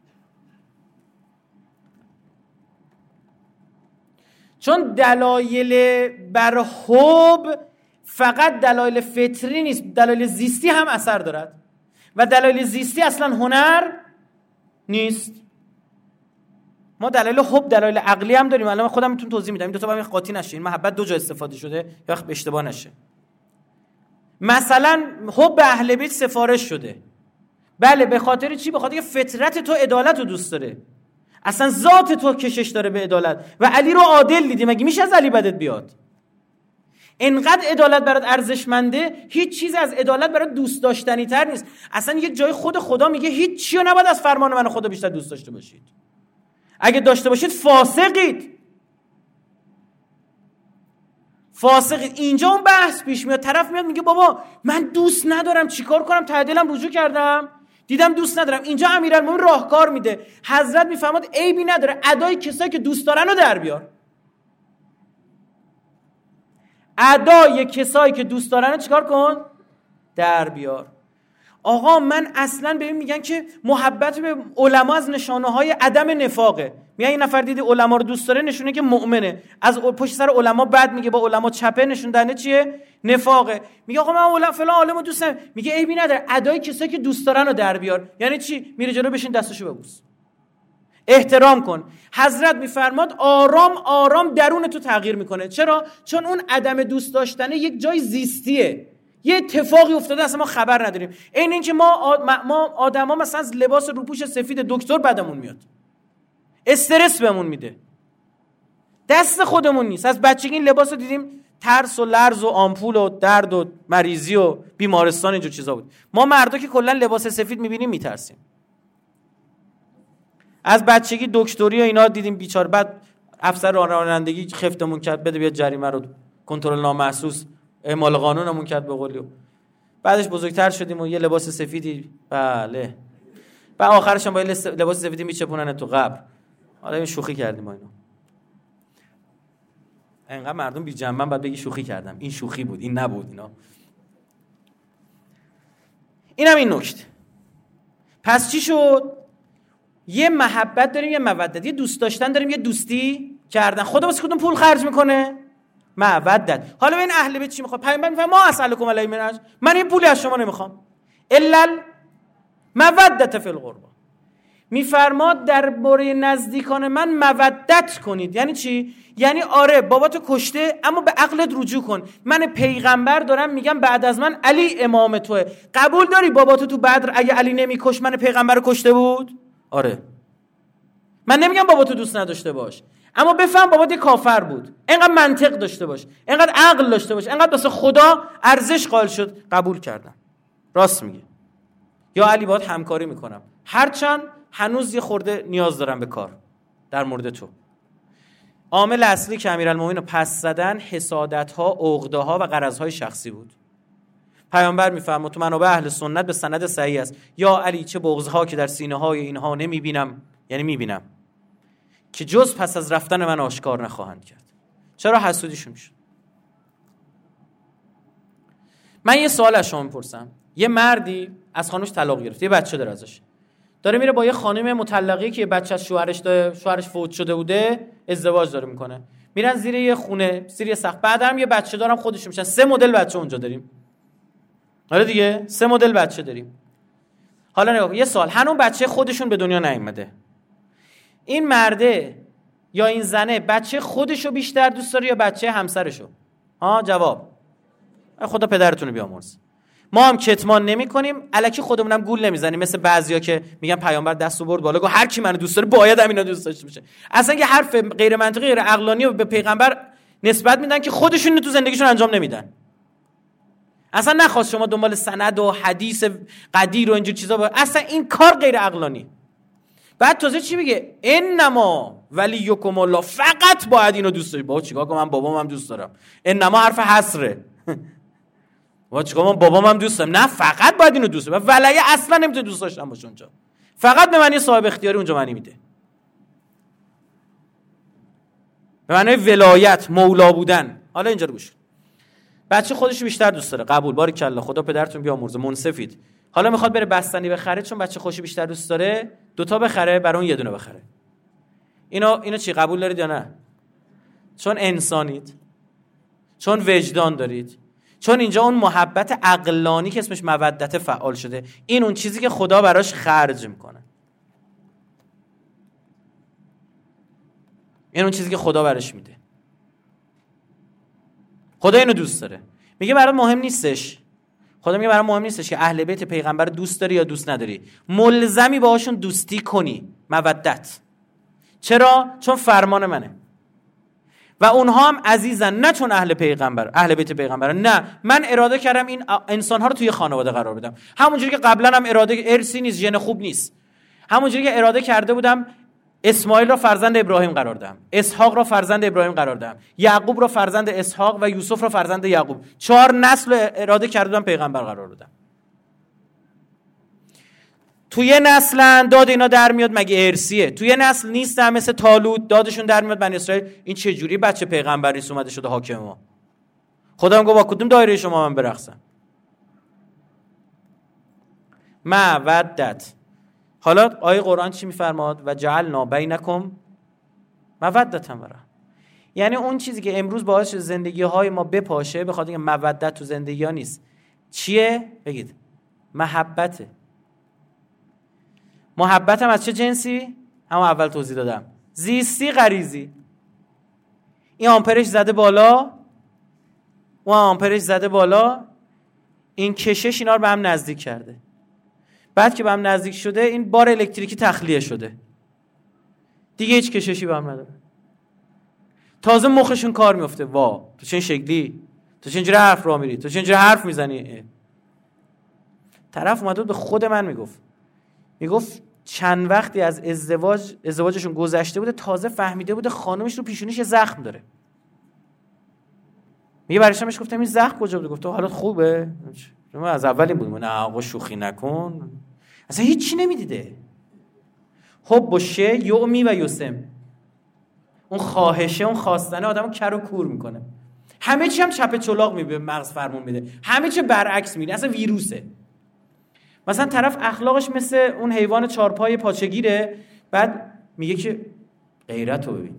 چون دلایل بر حب فقط دلایل فطری نیست، دلایل زیستی هم اثر دارد و دلایل زیستی اصلا هنر نیست. ما دلایل حب، دلایل عقلی هم داریم. الان خودم میتونم توضیح میدم، این دو تا با هم قاطی نشه. این محبت دو جا استفاده شده یا اشتباه نشه. مثلا حب اهل بیت سفارش شده، بله به خاطر چی؟ به خاطر که فطرت تو عدالت رو دوست داره، اصلا ذات تو کشش داره به عدالت و علی رو عادل دیدی، مگه میشه از علی بدت بیاد؟ انقدر عدالت برات ارزشمنده، هیچ چیز از عدالت برات دوست داشتنی تر نیست. اصلا یک جای خود خدا میگه هیچ چیو نباید از فرمان من خدا بیشتر دوست داشته باشید، اگه داشته باشید فاسقید. اینجا اون بحث پیش میاد، طرف میاد میگه بابا من دوست ندارم، چیکار کنم؟ ته دلم رجوع کردم، دیدم دوست ندارم. اینجا امیرالمومنین راهکار میده، حضرت میفرماد عیبی نداره، ادای کسایی که دوست دارن رو در بیار. ادای کسایی که دوست دارن چیکار کن؟ در بیار. آقا من اصلا ببین میگن که محبت به علما از نشانه های عدم نفاقه. میگن این نفر دیدی علما رو دوست داره نشونه که مؤمنه، از پشت سر علما بد میگه، با علما چپه، نشون دهنده چیه؟ نفاقه. میگه آقا من فلان عالمو دوست دارم، میگه عیبی نداره، ادای کسایی که دوست دارن رو در بیار. یعنی چی؟ میره جلو بشین دستشو ببوس، احترام کن. حضرت میفرماد آرام آرام درون تو تغییر میکنه. چرا؟ چون اون عدم دوست داشتن یک جای زیستیه، یه اتفاقی افتاده اصلا ما خبر نداریم. این که ما آدما مثلا از لباس روپوش سفید دکتر بدمون میاد، استرس بهمون میده، دست خودمون نیست. از بچگی این لباسو دیدیم، ترس و لرز و آمپول و درد و مریضی و بیمارستان اینجور چیزا بود. ما مردا که کلا لباس سفید میبینیم میترسیم. از بچگی دکتری و اینا دیدیم بیچاره، بعد افسر رانندگی خفتمون کرد بده بیاد جریمه رو، کنترل نامحسوس اعمال قانونمون کرد به قولی. بعدش بزرگتر شدیم و یه لباس سفیدی، بله، بعد آخرش هم با لباس سفیدی میچپونن تو قبر. حالا این شوخی کردیم ما اینو. اینقدر مردم بی جنبن بعد بگی شوخی کردم، این شوخی بود، این نبود اینا. اینم این نکته. پس چی شد؟ یه محبت داریم، یه مودت، یه دوست داشتن داریم، یه دوستی کردن. خدا واسه کدوم پول خرج میکنه؟ مودت. حالا این اهل بیت چی میخواد؟ پیامبر میگه ما اسالکم علیه من اجر، من این پولی از شما نمیخوام، الا المودت فی القربا. میفرماد درباره نزدیکان من مودت کنید. یعنی چی؟ یعنی آره بابا تو کشته، اما به عقلت رجوع کن. من پیغمبر دارم میگم بعد از من علی امام توه. قبول داری بابا تو بدر اگه علی نمیکش من پیغمبر رو کشته بود؟ آره. من نمیگم بابا تو دوست نداشته باش، اما بفهم بابا دی کافر بود. اینقدر منطق داشته باش، اینقدر عقل داشته باش، اینقدر واسه خدا ارزش قائل شد. قبول کردم، راست میگه، یا علی باهات همکاری میکنم، هرچند هنوز یه خورده نیاز دارم به کار در مورد تو. عامل اصلی که امیرالمومنین رو پس زدن حسادت‌ها، عقده‌ها و غرض‌های شخصی بود. پیامبر میفرماد تو منابع اهل سنت به سند صحیح است، یا علی چه بغض‌ها که در سینه‌های اینها نمیبینم، یعنی میبینم که جز پس از رفتن من آشکار نخواهند کرد. چرا حسودیشون میشه؟ من یه سوال از شما میپرسم، یه مردی از خانوش طلاق گرفت، یه بچه داره ازش، داره میره با یه خانم مطلقه که بچه از شوهرش فوت شده بوده ازدواج داره میکنه، میرن زیر یه خونه، زیر یه سقف، بعدم یه بچه دارم خودشون میشن. 3 مدل بچه اونجا داریم. آره دیگه 3 مدل بچه داریم. حالا نگاه یه سوال، هنوز بچه خودشون به دنیا نیومده. این مرده یا این زنه بچه خودشو بیشتر دوست داره یا بچه همسرشو؟ جواب خدا پدرتون رو بیامرز. ما هم کتمان نمی کنیم، الکی خودمونم گول نمیزنیم مثل بعضیا که میگن پیامبر دستو برد بالا گفت هر کی منو دوست داره باید همینا دوست داشته باشه. اصلا یه حرف غیر منطقی غیر عقلانی رو به پیغمبر نسبت میدن که خودشون تو زندگیشون انجام نمیدن. اصلا نخواست شما دنبال سند و حدیث قدیر و اینجور چیزا اصلا این کار غیر عقلانی. بعد تازه چی میگه؟ انما ولیکم الله، فقط باید اینو دوست داری. بابا چیکار کنم؟ من بابام هم دوست دارم. انما حرف حصره. بابا چیکار کنم؟ بابام هم دوست دارم. نه فقط باید اینو دوست داری. ولیه اصلا نمیتونه دوست داشتن باشه اونجا. فقط به معنی صاحب اختیاری اونجا معنی میده. به معنی ولایت، مولا بودن. حالا اینجا رو گوش کن. بچه خودش بیشتر دوست داره. قبول، باریکلا، خدا پدرتون بیامرزه، منصفید. حالا میخواد بره بستنی بخره، چون بچه خودش بیشتر دوست داره 2 تا بخره، برای اون 1 دونه بخره. اینو چی قبول دارید یا نه؟ چون انسانید، چون وجدان دارید، چون اینجا اون محبت عقلانی که اسمش مودت فعال شده. این اون چیزی که خدا براش خرج میکنه. این اون چیزی که خدا براش میده. خدا اینو دوست داره. میگه برات مهم نیستش. خدا میگه برات مهم نیستش که اهل بیت پیغمبر دوست داری یا دوست نداری. ملزمی باهاشون دوستی کنی، مودت. چرا؟ چون فرمان منه. و اونها هم عزیزن، نه چون اهل بیت پیغمبر. نه، من اراده کردم این انسان‌ها رو توی خانواده قرار بدم. همونجوری که قبلا هم اراده ارثی نیست، ژن خوب نیست. همونجوری که اراده کرده بودم اسماعیل را فرزند ابراهیم قرار دادم، اسحاق را فرزند ابراهیم قرار دادم، یعقوب را فرزند اسحاق و یوسف را فرزند یعقوب. 4 نسل اراده کرده بودم پیغمبر قرار دادم. توی نسلن داد اینا در میاد مگه ارثیه؟ توی نسل نیستن مثل طالوت دادشون در میاد بنی اسرائیل. این چه جوری بچه پیغمبر نیست اومده شده حاکم ما؟ خدا میگه با کدوم دایره شما من برقصم؟ مودت. حالا آیه قرآن چی میفرماد؟ و جعلنا بینکم مودة و رحمة. یعنی اون چیزی که امروز باعث زندگی های ما بپاشه، بخاطر اینکه مودت تو زندگی ها نیست. چیه؟ بگید. محبته. محبت هم از چه جنسی؟ همون اول توضیح دادم. زیستی، غریزی. این آمپرش زده بالا، اون آمپرش زده بالا، این کشش اینا رو به هم نزدیک کرده. بعد که به هم نزدیک شده این بار الکتریکی تخلیه شده، دیگه هیچ کششی به هم نداره. تازه مخشون کار میفته. وا تو چه شکلی؟ تو چه اینجوری حرف راه میری؟ تو چه اینجوری حرف میزنی؟ طرف اومده به خود من میگفت چند وقتی از ازدواجشون گذشته بوده، تازه فهمیده بوده خانمش رو پیشونیش زخم داره. میگه برایش گفتم این زخم کجا بوده؟ گفت حالت خوبه؟ شما از اول این بودیم. نه آقا شوخی نکن. اصلا هیچی نمیدیده. حب و شه یعمی و یسم. اون خواهشه، اون خواستنه آدمو کر و کور میکنه. همه چی هم چپ چلاق میبینه، مغز فرمون میده. همه چی برعکس میره. اصلا ویروسه. مثلا طرف اخلاقش مثل اون حیوان 4 پای پاچگیره، بعد میگه که غیرتو ببین.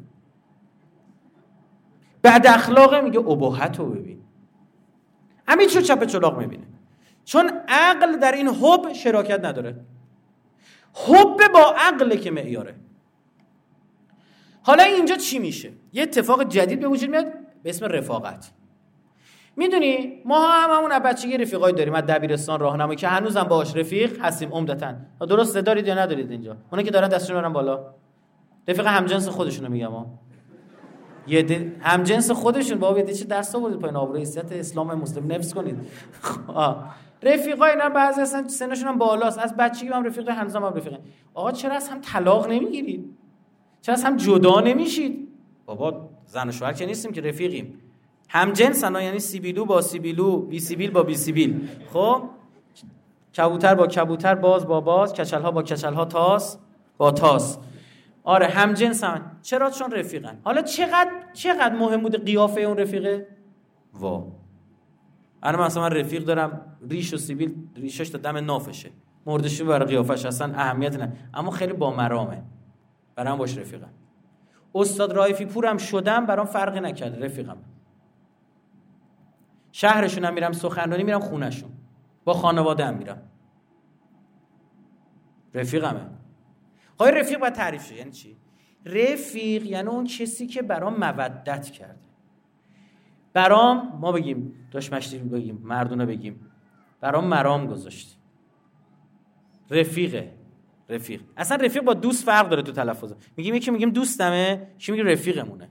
بعد اخلاقه میگه اباحتو ببین. همین چیو چپ چلاق میبینه. چون عقل در این حب شراکت نداره. حب با عقل که معیاره. حالا اینجا چی میشه؟ یه اتفاق جدید به وجود میاد به اسم رفاقت. میدونی ما همون بچگی رفیقای داریم از دبیرستان راهنمایی که هنوزم باهاش رفیق هستیم عمدتاً. درسته دارید یا ندارید اینجا؟ اونا که دارن دستشون میارن بالا. رفیق همجنس خودشونو میگم یه همجنس خودشون بابا یه چه درس آوردید پایین آبروی حیثیت اسلام مسلم نفس کنید. رفیقای اینا بعضی اصلا سنشون هم بالاست، از بچگی هم رفیق هنوزم هم رفیقن. آقا چرا از هم طلاق نمیگیرید؟ چرا از هم جدا نمیشید؟ بابا زن و شوهر که نیستیم که رفیقیم. همجنسن، یعنی سیبیلو با سیبیلو، بی سیبیل با بی سیبیل. خب کبوتر با کبوتر، باز با باز، کچل‌ها با کچل‌ها، تاس با تاس. آره همجنسن. چرا؟ چون رفیقن. حالا چقدر مهم بوده قیافه اون رفیقه؟ وا انا مثلا رفیق دارم ریش و سیبیل ریشش تا دم نافشه، مردشی برای قیافش اصلا اهمیت نه، اما خیلی با مرامه، برام باش رفیقم. استاد رایفی پورم شدم، برام فرقی نکرده، رفیقم. شهرشونم میرم سخنرانی، میرم خونهشون، با خانواده هم میرم، رفیقمه. خواهی رفیق باید تعریف شه. یعنی چی؟ رفیق یعنی اون کسی که برام مودت کرده، برام، ما بگیم داش مشتی بگیم، مردونه بگیم، برام مرام گذاشت. رفیق اصلا رفیق با دوست فرق داره تو تلفظ. یکی میگیم دوستمه، یکی میگه رفیقمونه.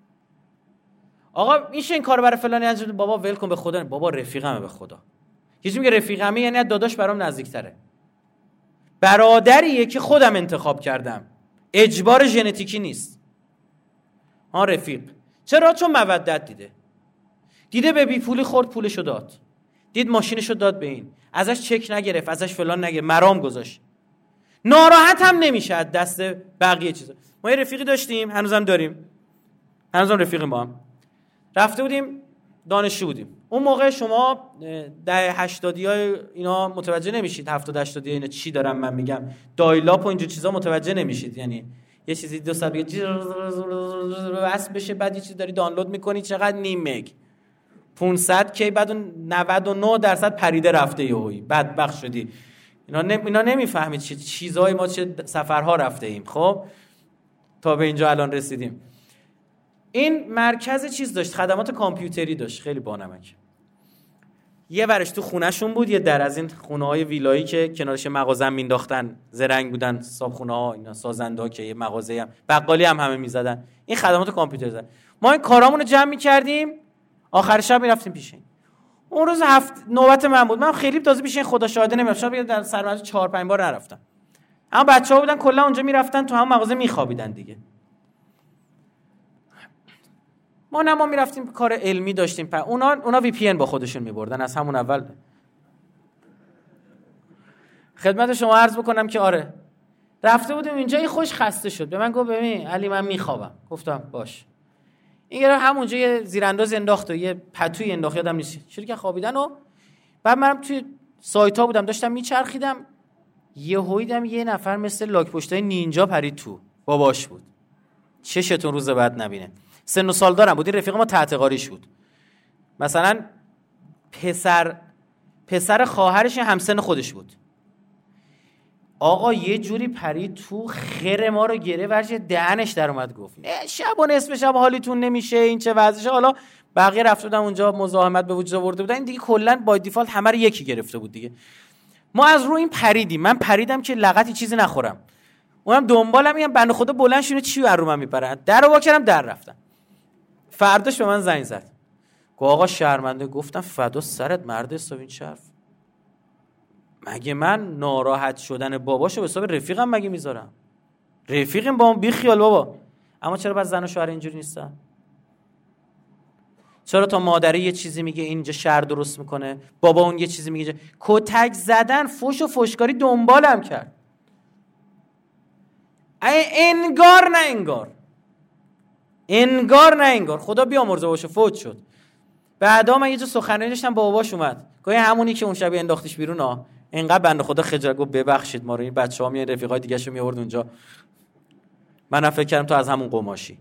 آقا میشه این کارو برای فلانی انجام بده؟ بابا ول کن به خدا. بابا رفیقمه به خدا. یکی میگه رفیقمه یعنی داداش برام نزدیکتره، برادریه که خودم انتخاب کردم، اجبار ژنتیکی نیست. رفیق چرا؟ چون مودت دیده به بی پولی خورد، پولشو داد، دید ماشینشو داد به این، ازش چک نگرفت، ازش فلان نگرفت، مرام گذاشت، ناراحت هم نمیشه از دست بقیه چیزا. ما یه رفیقی داشتیم، هنوزم داریم، هنوزم رفیقیم، با هم رفته بودیم دانشجو بودیم. اون موقع شما دهه 80 های اینا متوجه نمیشید، 70 80 اینا چی دارم من میگم، دایلاپ و اینجور چیزا متوجه نمیشید. یعنی یه چیزی 2 ساعت بگه وصل بشه، بعد یه چیز داری دانلود میکنی، چقدر نیم مگ 500 کی، بعد 99% پریده رفته یهویی، بدبخت شدی. اینا نمیفهمید چه چیزای ما، چه سفرها رفته ایم. خب تا به اینجا الان رسیدیم. این مرکز چیز داشت، خدمات کامپیوتری داشت، خیلی بانمک. یه ورش تو خونهشون بود، یه در از این خونه‌های ویلایی که کنارش مغازه هم مینداختن، زرنگ بودن، صابخونه‌ها، اینا سازنده ها که یه مغازه هم، بقالی هم همه میزدن. این خدمات کامپیوتر زدن. ما این کارامون رو جمع می‌کردیم، آخر شب میرفتیم پیش این. اون روز نوبت من بود. من خیلی تازه پیش این خدا شاهده نمیرفتم، شاید در سرمایه 4-5 بار نرفتم. اما بچه‌ها بودن کلا اونجا میرفتن تو هم مغازه میخوابیدن دیگه. ما میرفتیم کار علمی داشتیم. اونا وی پی ان با خودشون میبردن از همون اول. خدمت شما عرض بکنم که آره رفته بودیم اینجا، این خوش خسته شد، به من گفت ببین علی من میخوابم. گفتم باش. این گره همونجا یه زیرانداز انداخت و یه پتوی انداخت، یادم نیست، شروع کرد خوابیدن. و بعد منم توی سایت‌ها بودم داشتم میچرخیدم، یهو دیدم یه نفر مثل لاک پشتای نینجا پرید تو، باباش بود. چشتون روز بعد نبینه. سن و سال دارم بود، این رفیق ما تحت قاریش بود. مثلا پسر خواهرش همسن خودش بود. آقا یه جوری پرید تو، خیر ما رو گره ورش، دهنش در اومد گفت شب و نصف شب حالیتون نمیشه، این چه وضعشه. حالا بقیه رفته بودن اونجا مزاحمت به وجود آورده بودن، این دیگه کلا با دیفالت همه رو یکی گرفته بود دیگه. ما از رو این پریدیم، من پریدم که لغتی چیزی نخورم، اونم دنبالم، میگم بنده خدا بلند شونه چی رو من میپرن، درو وا کردم در رفتم. فرداش به من زنگ زد، گفت آقا شرمنده. گفتم فدا سرت مرد حساب، این چه حرف؟ مگه من ناراحت شدن باباشو به حساب رفیقم مگه میذارم؟ رفیقیم با اون، بی خیال بابا. اما چرا بعد زن و شوهر اینجوری نیستن؟ چرا تا مادره یه چیزی میگه اینجا شر درست میکنه، بابا اون یه چیزی میگه؟ کتک زدن، فوش و فوشکاری دنبالم کرد. انگار نه انگار خدا بیامرزه باشه فوت شد. بعدا من یه جا سخنرانی داشتم با باباش اومد، گفت همونی که اون شب انداختیش بیرون ها، اینقدر بنده خدا خجالت، گفت ببخشید ما رو، این بچه‌ها میان رفیقای دیگه‌شو میآورد اونجا، من فکر کردم تو از همون قماشی.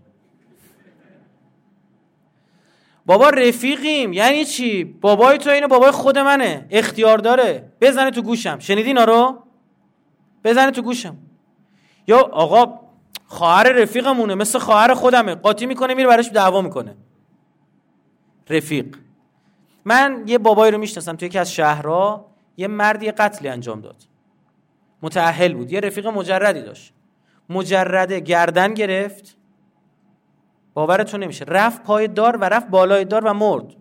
بابا رفیقیم یعنی چی؟ بابای تو اینو بابای خود منه، اختیار داره، بزنه تو گوشم. شنیدی اینا رو؟ بزنه تو گوشم. یا آقا خواهر رفیقمونه، مثل خواهر خودمه، قاطی میکنه میره براش دعوا میکنه. رفیق. من یه بابایی رو میشناسم توی یکی از شهرها، یه مردی قتلی انجام داد، متأهل بود، یه رفیق مجردی داشت، مجرده گردن گرفت، باورتون نمیشه، رفت پای دار و رفت بالای دار و مرد.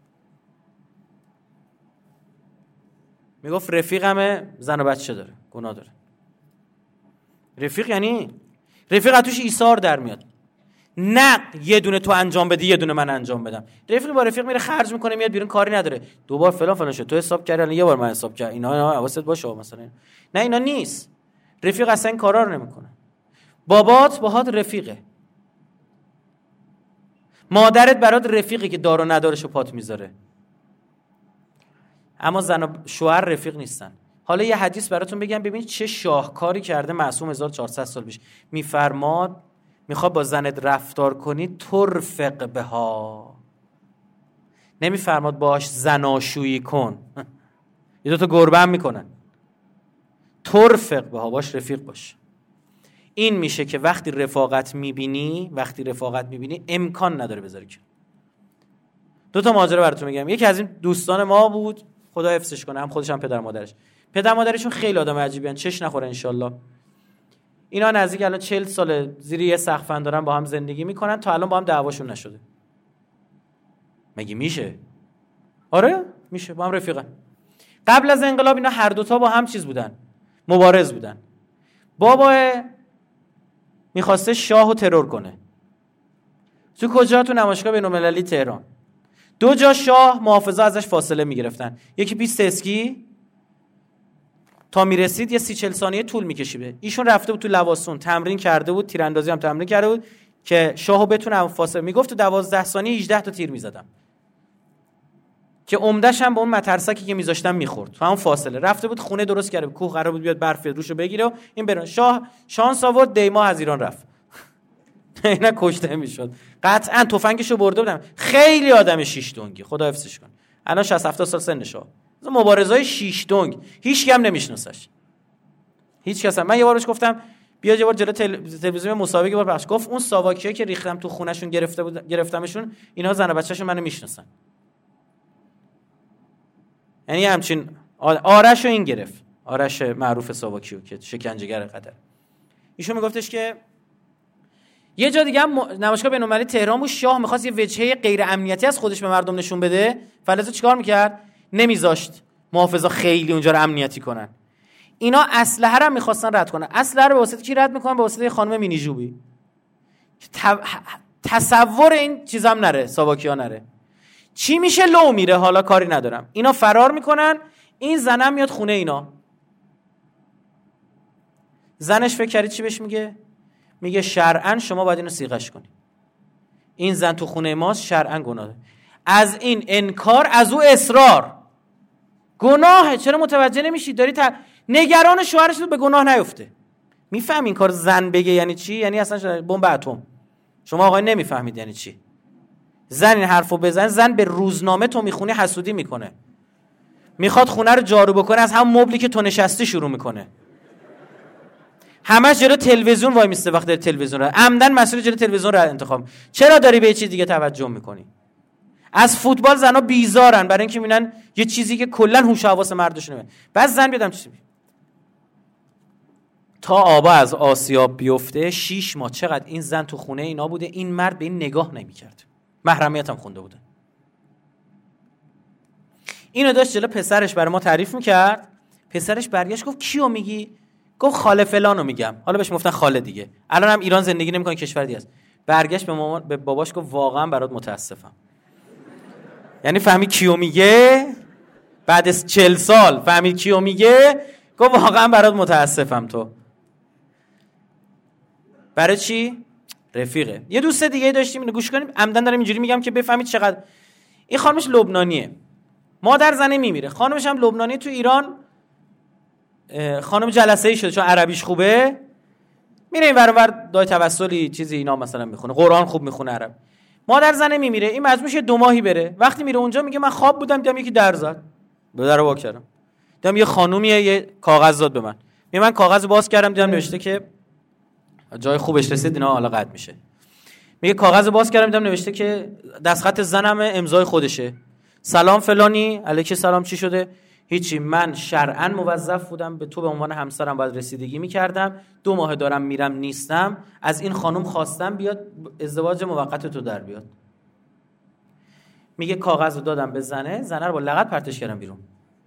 میگفت رفیقمه، زن و بچه داره، گناه داره. رفیق یعنی رفیق از توش ایثار در میاد، نه یه دونه تو انجام بدی یه دونه من انجام بدم. رفیق با رفیق میره خرج میکنه میاد بیرون، کاری نداره، دوبار فلان شد، تو حساب کردی یه بار من حساب کردم، اینا حواست باشه مثلا. نه اینا نیست. رفیق اصلا این کارا رو نمیکنه. بابات باهات رفیقه، مادرت برات رفیقی که دار و ندارشو پات میذاره. اما زن و شوهر رفیق نیستن. حالا یه حدیث براتون بگم ببینید چه شاهکاری کرده معصوم 1400 سال پیش. میفرماد میخواد با زنت رفتار کنی ترفق بها، نمیفرماد باش زناشویی کن. یه دوتا گربه هم میکنن. ترفق بها، باش رفیق باش. این میشه که وقتی رفاقت میبینی امکان نداره بذاری که. دوتا ماجرا براتون میگم. یکی از این دوستان ما بود، خدا حفظش کنه، هم خودش هم پدر مادرش. پدر مادرشون خیلی آدم عجیبی ان، چش نخوره انشالله. اینا نزدیک الان 40 ساله زیر یه سقف دارن با هم زندگی میکنن، تا الان با هم دعواشون نشده. مگه میشه؟ آره میشه، با هم رفیقن. قبل از انقلاب اینا هر دوتا با هم چیز بودن، مبارز بودن. بابا میخواسته شاهو ترور کنه. تو کجا؟ تو نمایشگاه بین‌المللی تهران. 2 جا شاه محافظا ازش فاصله میگرفتن. یکی 20 اسکی تا میرسید یه 30-40 ثانیه طول میکشیده. ایشون رفته بود تو لواسون تمرین کرده بود، تیراندازی هم تمرین کرده بود که شاهو بتونه فاصله. میگفت تو 12 ثانیه 18 تا تیر میزدم، که عمده‌ش هم با اون مترسکی که میذاشتم میخورد. تو همون فاصله رفته بود خونه درست کرده، کوه قرار بود بیاد برف روشو بگیره و این برون. شاه شانس آورد دیما از ایران رفت. اینا کشته میشد. قطعا تفنگشو برده بودم. خیلی آدم شیش دنگی، خدا حفظش کنه. الان 60-70 سال سنشه. مبارزای شیش دنگ هیچ کی هم نمیشناسش. هیچ کس هم. من یه بارش گفتم بیا یه بار جلوی تلویزیون مسابقه بار پخش. گفت اون ساواکیایی که ریختم تو خونهشون گرفتمشون، اینا زن و بچه‌شون منو میشناسن. یعنی همچین آرش رو این گرفت، آرش معروف ساواکیو که شکنجهگر قطر. ایشون میگفتش که یه جا دیگه هم نمایشگاه بین‌المللی تهران بود، شاه می‌خواست یه وجهه غیر امنیتی از خودش به مردم نشون بده. فلزا چیکار می‌کرد؟ نمیذاشت محافظا خیلی اونجا رو امنیتی کنن. اینا اسلحه رو می‌خواستن رد کنن. اسلحه رو به واسطه کی رد می‌کنن؟ به واسطه خانم مینیجوبی. تصور این چیزام نره، ساواکیا نره. چی میشه؟ لو میره. حالا کاری ندارم. اینا فرار میکنن، این زنم میاد خونه اینا. زنش فکر کردی چی بهش میگه؟ میگه شرعاً شما باید اینو صیغش کنی. این زن تو خونه ماست، شرعاً گناهه. از این انکار، از او اصرار. گناهه. چرا متوجه نمیشی؟ داری نگران شوهرش به گناه نیفته. میفهم این کار زن بگه یعنی چی؟ یعنی اصلا بمب اتم. شما آقای نمیفهمید یعنی چی. زن این حرفو بزن، زن به روزنامه تو میخونی حسودی میکنه. میخواد خونه رو جارو بکنه، از هم مبلی که تو نشستی شروع میکنه. همش جلو تلویزیون وای میسته وقتی داره تلویزیون رو عمدن مسئول جلو تلویزیون رو انتخاب. چرا داری به یه چیز دیگه توجه میکنی؟ از فوتبال زنا بیزارن برای اینکه میبینن یه چیزی که کلا هوش و حواس مردش نمیاد. بعد زن بیادم چی تا آبا از آسیاب بیفته 6 ماه چقدر این زن تو خونه اینا بوده، این مرد به این نگاه نمیکرد. محرمیت هم خونده بوده. اینو داشت جلو پسرش برای ما تعریف میکرد. پسرش برگشت گفت کیو میگی؟ گفت خاله فلانو میگم. حالا بهش گفتن خاله دیگه. الان هم ایران زندگی نمیکنه، کشور دیگه است. برگشت به باباش گفت واقعا برات متاسفم. یعنی فهمید کیو میگه؟ بعد از 40 سال فهمید کیو میگه؟ گفت واقعا برات متاسفم. تو برای چی؟ رفیقه. یه دوست دیگه داشتیم، اینو گوش کنیم. عمدن دارم اینجوری میگم که بفهمید چقدر این خانمش لبنانیه. مادر زنه میمیره، خانمش هم لبنانی. تو ایران خانم جلسه‌ای شده چون عربیش خوبه، میره این ور اونور دای توسلی چیزی اینا مثلا میخونه، قرآن خوب میخونه عرب. مادر زنه میمیره، این مجبور میشه 2 ماهی بره. وقتی میره اونجا میگه من خواب بودم دیدم یکی در زد، به در وا کردم دیدم یه خانومیه یه کاغذ داد به من. من کاغذ باز کردم دیدم نوشته که جای خوبش رسید اینا حالا قطع میشه. میگه کاغذ باز کردم دیدم نوشته که دستخط زنم امضای خودشه. سلام فلانی، علیک سلام، چی شده؟ هیچی، من شرعاً موظف بودم به تو به عنوان همسرم باید رسیدگی میکردم. 2 ماه دارم میرم نیستم، از این خانم خواستم بیاد ازدواج موقت تو در بیاد. میگه کاغذ رو دادم به زنه رو با لغت پرتش کردم بیرون.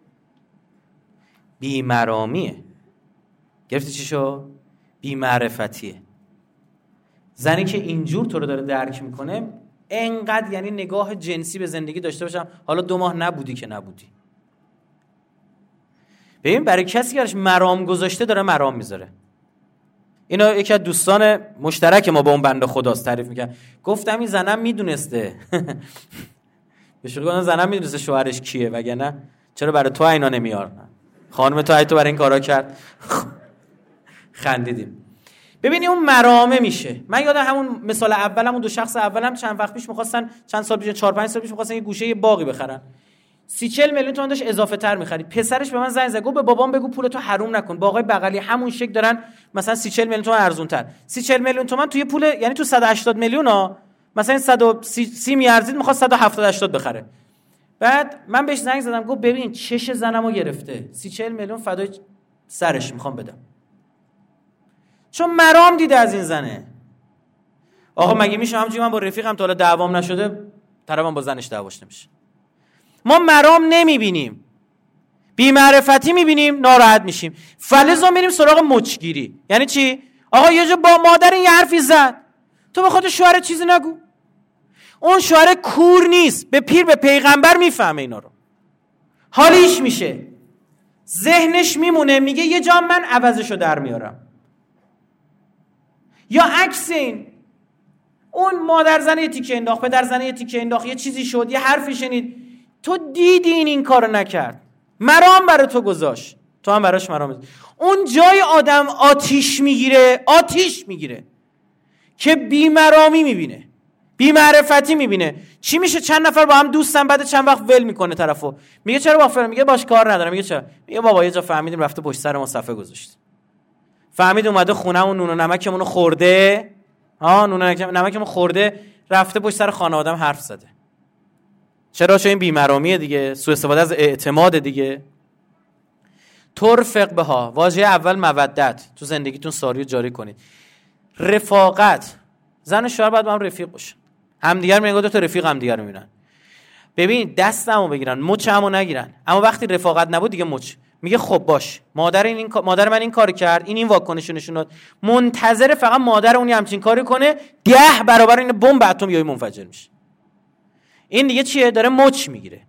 بی‌مرامیه. گرفتی چی شو؟ بی‌معرفتیه. زنی که اینجور تو رو داره درک میکنه انقدر یعنی نگاه جنسی به زندگی داشته باشم. حالا 2 ماه نبودی که نبودی. ببین برای کسی که مرام گذاشته داره مرام میذاره. اینا یکی از دوستان مشترک ما با اون بنده خداست تعریف میکنه. گفتم این زنم میدونسته. بهش گفتم زنم میدونسته شوهرش کیه، وگرنه چرا برای تو اینا نمیارن؟ خانم تو برای این کارا کرد. خندیدیم. ببینی اون مرامه میشه. من یادم همون مثال اولم، اون دو شخص اولم چند وقت پیش می‌خواستن، چند سال پیش، 4-5 سال پیش می‌خواستن یه گوشه یه باغی بخرن. 30-40 میلیون تومان داشت اضافه تر می‌خرید. پسرش به من زنگ زد، گفت به بابام بگو پولتو حروم نکن. باغای بغلی همون شکل دارن مثلا 30-40 میلیون تومان ارزان‌تر. 30-40 میلیون تومان توی پول، یعنی تو 180 میلیون ها، مثلا 130 میارزید می‌خواد 170-80 بخره. بعد من بهش زنگ زدم، گفت ببین چش زنمو گرفته. 30-40 میلیون فدای سرش می‌خوام بدم. چون مرام دیده از این زنه. آقا مگه میشه همونجوری من با رفیقم تا حالا دعوام نشده طرفم با زنش دعواش نمیشه؟ ما مرام نمیبینیم، بی معرفتی میبینیم، ناراحت میشیم. فلزا میریم سراغ مچگیری. یعنی چی؟ آقا یه جا با مادر یه حرفی زد، تو به خود شوهر چیزی نگو. اون شوهر کور نیست، به پیر به پیغمبر میفهمه اینا رو. حالیش میشه، ذهنش میمونه، میگه یه جا من عوضشو در میارم. یا عکس این، اون مادر زن یه تیکه انداخت، پدر زن یه تیکه انداخت، یه چیزی شد، یه حرفی شنید، تو دیدی این کارو نکرد، مرام برای تو گذاشت، تو هم براش مرام بذار. اون جای آدم آتیش میگیره که بی‌مرامی میبینه، بی‌معرفتی میبینه. چی میشه؟ چند نفر با هم دوستن، بعد چند وقت ول میکنه طرفو، میگه چرا با فلان، میگه باش کار ندارم، میگه چرا، میگه بابا یه جا فهمیدیم رفته پشت سر ما صفحه گذاشت، فهمید اومده خونمون نون و نمکمون خورده، نون و نمکمون خورده، رفته پشت سر خانه آدم حرف زده. چرا؟ چون این بی‌مرامیه دیگه، سوء استفاده از اعتماد دیگه. ترفق بها، واژه اول مودت، تو زندگیتون ساری و جاری کنید. رفاقت، زن و شوهر باید با هم رفیق باشن، همدیگر میگن دو تا رفیق همدیگر رو میبینن. ببین دستمو بگیرن، مچمو نگیرن. اما وقتی رفاقت نبود دیگه مچ. میگه خب باش، مادر من این کارو کرد، این واکنشو نشون داد، منتظر فقط مادر اون همچین کاری کنه 10 برابر این بمب اتمی منفجر میشه. این دیگه چیه؟ داره مچ میگیره.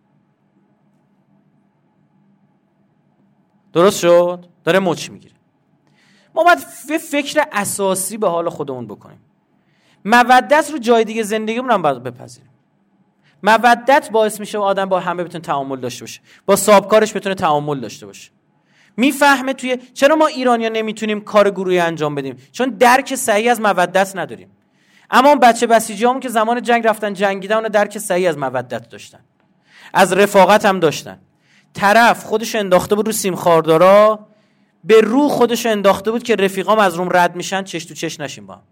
درست شد؟ داره مچ میگیره. ما باید فکر اساسی به حال خودمون بکنیم. مودت رو جای دیگه زندگیمون هم باید بپذیریم. مودت باعث میشه آدم با همه بتونه تعامل داشته باشه، با صاحبکارش بتونه تعامل داشته باشه. میفهمه چرا ما ایرانیا نمیتونیم کار گروهی انجام بدیم؟ چون درک صحیح از مودت نداریم. اما اون بچه بسیجیامون که زمان جنگ رفتن جنگیدن، اون درک صحیح از مودت داشتن، از رفاقت هم داشتن. طرف خودش انداخته بود رو سیم خاردارا، به رو خودش انداخته بود که رفیقام از روم رد میشن چش تو چش نشیم با هم.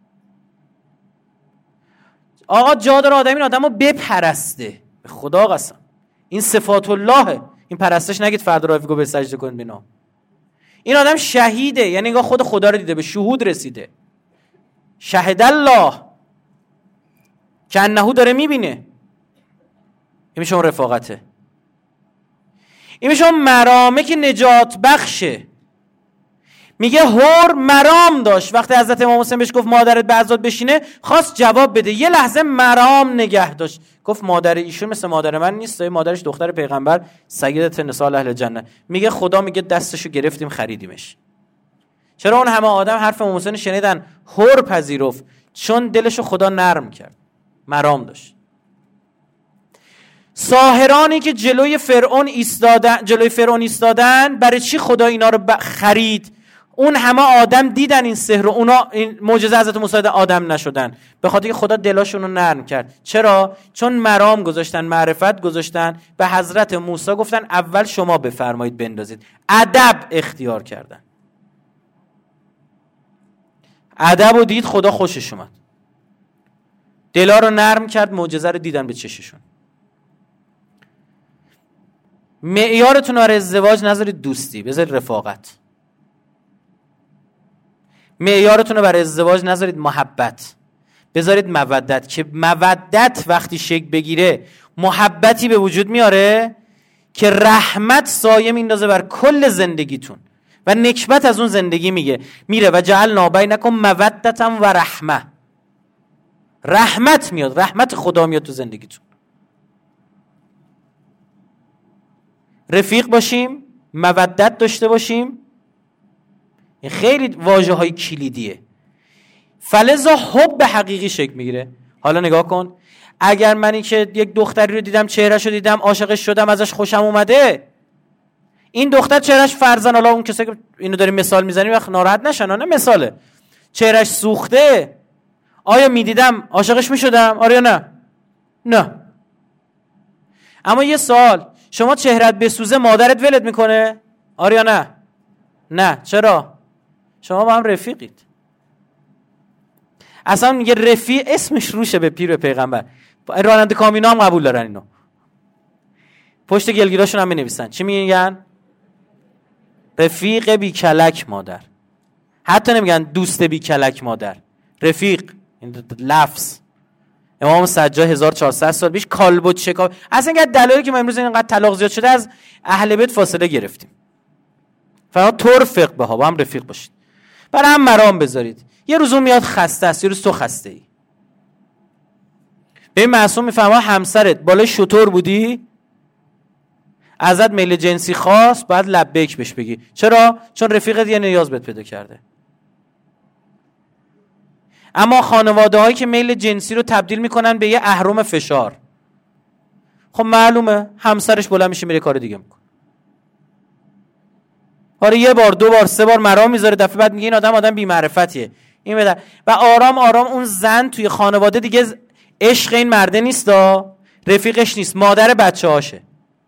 آقا جا داره آدم این آدمو بپرسته، به خدا قسم این صفات اللهه. این پرستش نگید فردا رافیقو به سجده کنید بینا. این آدم شهیده، یعنی انگار خود خدا رو دیده، به شهود رسیده. شهد الله که انهو داره میبینه. این میشه اون رفاقته. این میشه اون مرامه که نجات بخشه. میگه هور مرام داشت، وقتی حضرت امام حسین بهش گفت مادرت به عزاد بشینه، خواست جواب بده، یه لحظه مرام نگه داشت، گفت مادر ایشون مثل مادر من نیست، مادرش دختر پیغمبر سیدت نساء اهل جنه. میگه خدا میگه دستشو گرفتیم خریدیمش. چرا اون همه آدم حرف امام حسین شنیدن هور پذیرفت؟ چون دلشو خدا نرم کرد، مرام داشت. ساحرانی که جلوی فرعون ایستادن، برای چی خدا اینا رو خرید؟ اون همه آدم دیدن این سحر و اونا این معجزه حضرت موسی آدم نشدن، به خاطر که خدا دلاشون رو نرم کرد. چرا؟ چون مرام گذاشتن، معرفت گذاشتن، به حضرت موسی گفتن اول شما بفرمایید بندازید، ادب اختیار کردن. ادب رو دید، خدا خوشش اومد، دلا رو نرم کرد، معجزه رو دیدن به چششون. معیارتون رو ازدواج نذارید دوستی، بذارید رفاقت. معیارتون رو برای ازدواج نذارید محبت، بذارید مودت. که مودت وقتی شکل بگیره، محبتی به وجود میاره که رحمت سایه میندازه بر کل زندگیتون و نکبت از اون زندگی میره و جعلنا بینکم مودة و رحمه. رحمت میاد، رحمت خدا میاد تو زندگیتون. رفیق باشیم، مودت داشته باشیم. این خیلی واژه های کلیدیه. فلذا حب حقیقی شکل میگیره. حالا نگاه کن، اگر منی که یک دختری رو دیدم، چهرهش رو دیدم، عاشقش شدم، ازش خوشم اومده، این دختر چهرهش فرضاً، حالا اون کسی که اینو داریم مثال میزنیم وقت ناراحت نشن، نه مثاله، چهرهش سوخته، آیا میدیدم عاشقش میشدم؟ آره یا نه؟ نه. اما یه سوال، شما چهرت بسوزه مادرت ولت میکنه؟ آره یا نه؟ نه. چرا؟ شما با هم رفیقید. اصلا میگه رفیق اسمش روشه به پیر و پیغمبر. راننده کامینا هم قبول دارن اینو، پشت گلگیراشون هم بنویسن. چی میگن؟ رفیق بی کلک مادر. حتی نمیگن دوست بی کلک مادر، رفیق. این لفظ امام سجاد 1400 سال پیش کالبد شکاف. اصلا اینقدر دلایلی که ما امروز اینقدر طلاق زیاد شده از اهل بیت فاصله گرفتیم. فقط ترفق بها، با هم رفیق باشید، برای هم مرام بذارید. یه روز اون میاد خسته است، یه روز تو خسته ای. به این معصوم میفهمه همسرت بالای شطور بودی، ازت میل جنسی خواست، باید لبیک بهش بگی. چرا؟ چون رفیقت یه نیاز بهت پیدا کرده. اما خانواده هایی که میل جنسی رو تبدیل میکنن به یه اهرم فشار، خب معلومه همسرش بلند میشه میره کار دیگه میکنه. آره یه بار، دو بار، سه بار مرام میذاره، دفعه بعد میگه این آدم بی معرفتیه. این بده و آرام آرام اون زن توی خانواده دیگه عشق این مرده نیست، رفیقش نیست، مادر بچه هاشه.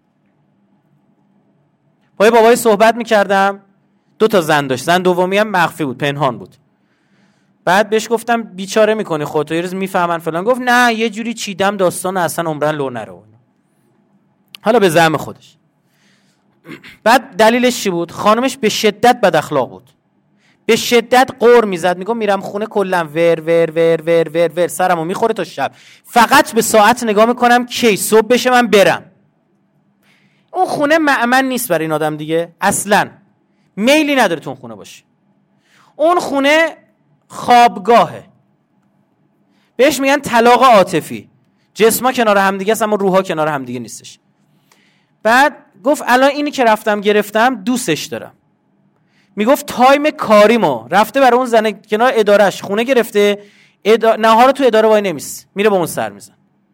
با یه بابای صحبت میکردم، 2 زن داشت، زن دومی هم مخفی بود، پنهان بود. بعد بهش گفتم بیچاره میکنی خودتو، یه روز میفهمن فلان. گفت نه یه جوری چیدم داستان اصلا عمرن لو نره. حالا به زعم خودش. بعد دلیلش چی بود؟ خانمش به شدت بد اخلاق بود، به شدت قور میزد، میگم میرم خونه کلا ور ور ور ور ور ور سرمو میخوره تا شب، فقط به ساعت نگاه میکنم کی صبح بشه من برم. اون خونه مأمن نیست برای این آدم دیگه، اصلا میلی نداره تو اون خونه باشه. اون خونه خوابگاهه، بهش میگن طلاق عاطفی. جسما کنار هم دیگه است اما روحا کنار هم دیگه نیستش. بعد گفت الان اینی که رفتم گرفتم دوستش دارم. میگفت تایم کاریمو رفته برای اون زنه کنار ادارش خونه گرفته، نهار تو اداره وای نمیست، میره با اون سر میزن.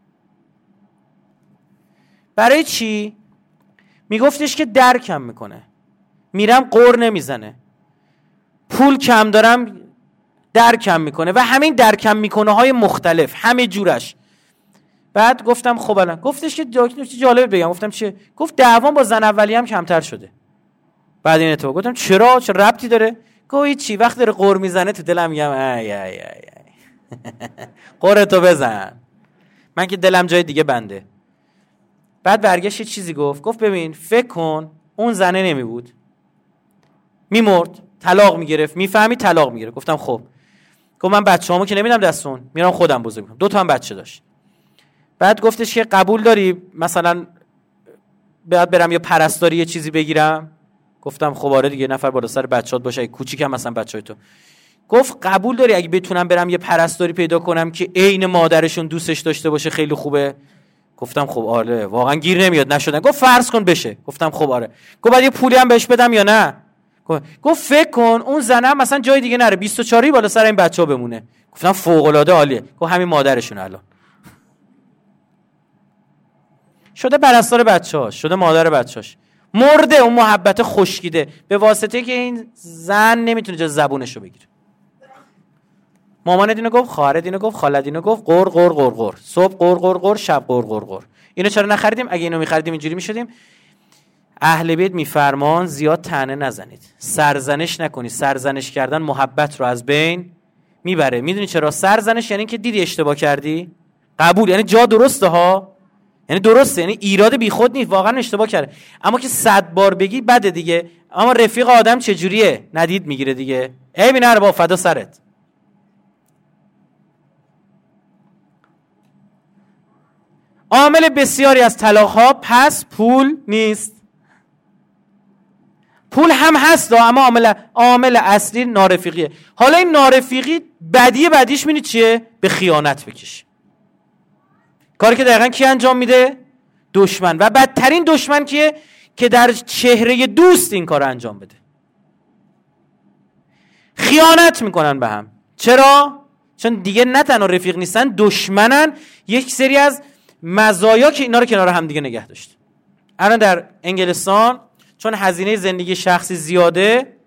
برای چی؟ میگفتش که درکم میکنه، میرم قور نمیزنه، پول کم دارم درکم میکنه و همین درکم میکنه های مختلف همه جورش. بعد گفتم خب الان، گفتش که چه جالب بگم. گفتم چه؟ گفت دعوام با زن اولی هم کمتر شده بعد این اتفاق. گفتم چرا؟ چه ربطی داره؟ گفت چی، وقت داره قور میزنه تو دلم میگم ای ای ای قورتو بزن، من که دلم جای دیگه بنده. بعد برگشت چیزی گفت ببین فکر کن اون زنه نمی بود میمرد، طلاق میگرفت، میفهمی طلاق میگرفت. گفتم خب. گفت من بچه‌هامو که نمیدم دستون، میرم خودم بزرگ میکنم. 2 هم بچه داشت. بعد گفتش که قبول داری مثلا باید برم یا پرستاری یه چیزی بگیرم؟ گفتم خب آره دیگه، نفر بالا سر بچه‌ات باشه، کوچیکم مثلا بچه‌ای تو. گفت قبول داری اگه بتونم برم یه پرستاری پیدا کنم که عین مادرشون دوستش داشته باشه خیلی خوبه؟ گفتم خب آره، واقعا گیر نمیاد نشدن. گفت فرض کن بشه. گفتم خب آره. گفت بعد یه پولی هم بهش بدم یا نه؟ گفت فکر کن اون زنه مثلا جای دیگه نره، 24 بالا سر این بچه‌ها بمونه. گفتم فوق العاده عالیه. گفت همین مادرشون الان شده پرستار بچه‌هاش، شده مادر بچه‌هاش، مرده. اون محبت خشکیده به واسطه که این زن نمیتونه جز زبونشو بگیره. مامان دینو گفت، خواهر دینو گفت، خاله دینو گفت، قور قور قور قور، صبح قور قور قور، شب قور قور قور. اینو چرا نخریدیم؟ اگه اینو می‌خریدیم اینجوری می‌شدیم. اهل بیت میفرمان زیاد طعنه نزنید، سرزنش نکنید. سرزنش کردن محبت رو از بین میبره. میدونی چرا؟ سرزنش یعنی که دیدی اشتباه کردی، قبول، یعنی جا درسته ها، یعنی درسته، یعنی ایراد بیخود نیست، واقعا اشتباه کرده. اما که 100 بار بگی بده دیگه. اما رفیق آدم چجوریه؟ ندید میگیره دیگه. ای بی نره با فدا سرت. عامل بسیاری از طلاق‌ها پس پول نیست. پول هم هست اما عامل اصلی نارفیقیه. حالا این نارفیقی بدیش می‌بینی چیه؟ به خیانت بکشه. کاری که دقیقاً کی انجام میده؟ دشمن. و بدترین دشمن کیه؟ که در چهره دوست این کار انجام بده. خیانت میکنن به هم. چرا؟ چون دیگه نه تنها رفیق نیستن، دشمنن. یک سری از مزایا که اینا رو کنار هم دیگه نگه داشت. الان در انگلستان چون هزینه زندگی شخصی زیاده،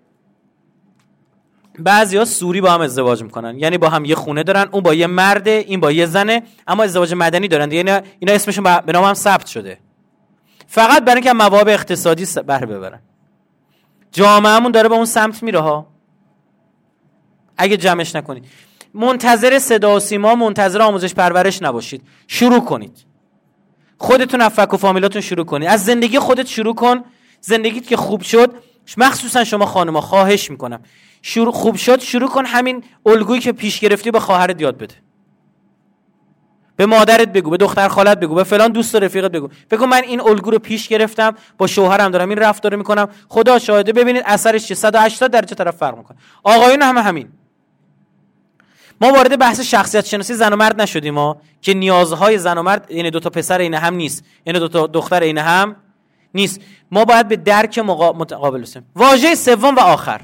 بعضیا سوری با هم ازدواج میکنن، یعنی با هم یه خونه دارن، اون با یه مرده، این با یه زنه، اما ازدواج مدنی دارن دیگه. اینا اسمشون به نام هم ثبت شده، فقط برای اینکه موارد اقتصادی بهره ببرن. جامعهمون داره به اون سمت میره ها. اگه جمعش نکنید، منتظر صدا و سیما، منتظر آموزش پرورش نباشید. شروع کنید، خودتون از فک و فامیلاتون شروع کنید، از زندگی خودت شروع کن. زندگیت که خوب شد، مخصوصا شما خانم‌ها، خواهش میکنم خوب شد شروع کن همین الگویی که پیش گرفتی به خواهرت یاد بده، به مادرت بگو، به دختر خالت بگو، به فلان دوست و رفیقت بگو من این الگو رو پیش گرفتم، با شوهرم دارم این رفتار میکنم، خدا شاهده، ببینید اثرش چه، 180 درجه طرف فرق میکنه. آقایون هم همین. ما وارد بحث شخصیت شناسی زن و مرد نشدیم ما که نیازهای زن و مرد یعنی دو تا پسر عین هم نیست، یعنی دو تا دختر عین هم نیست. ما باید به درک متقابل برسیم. واژه سوم و آخر،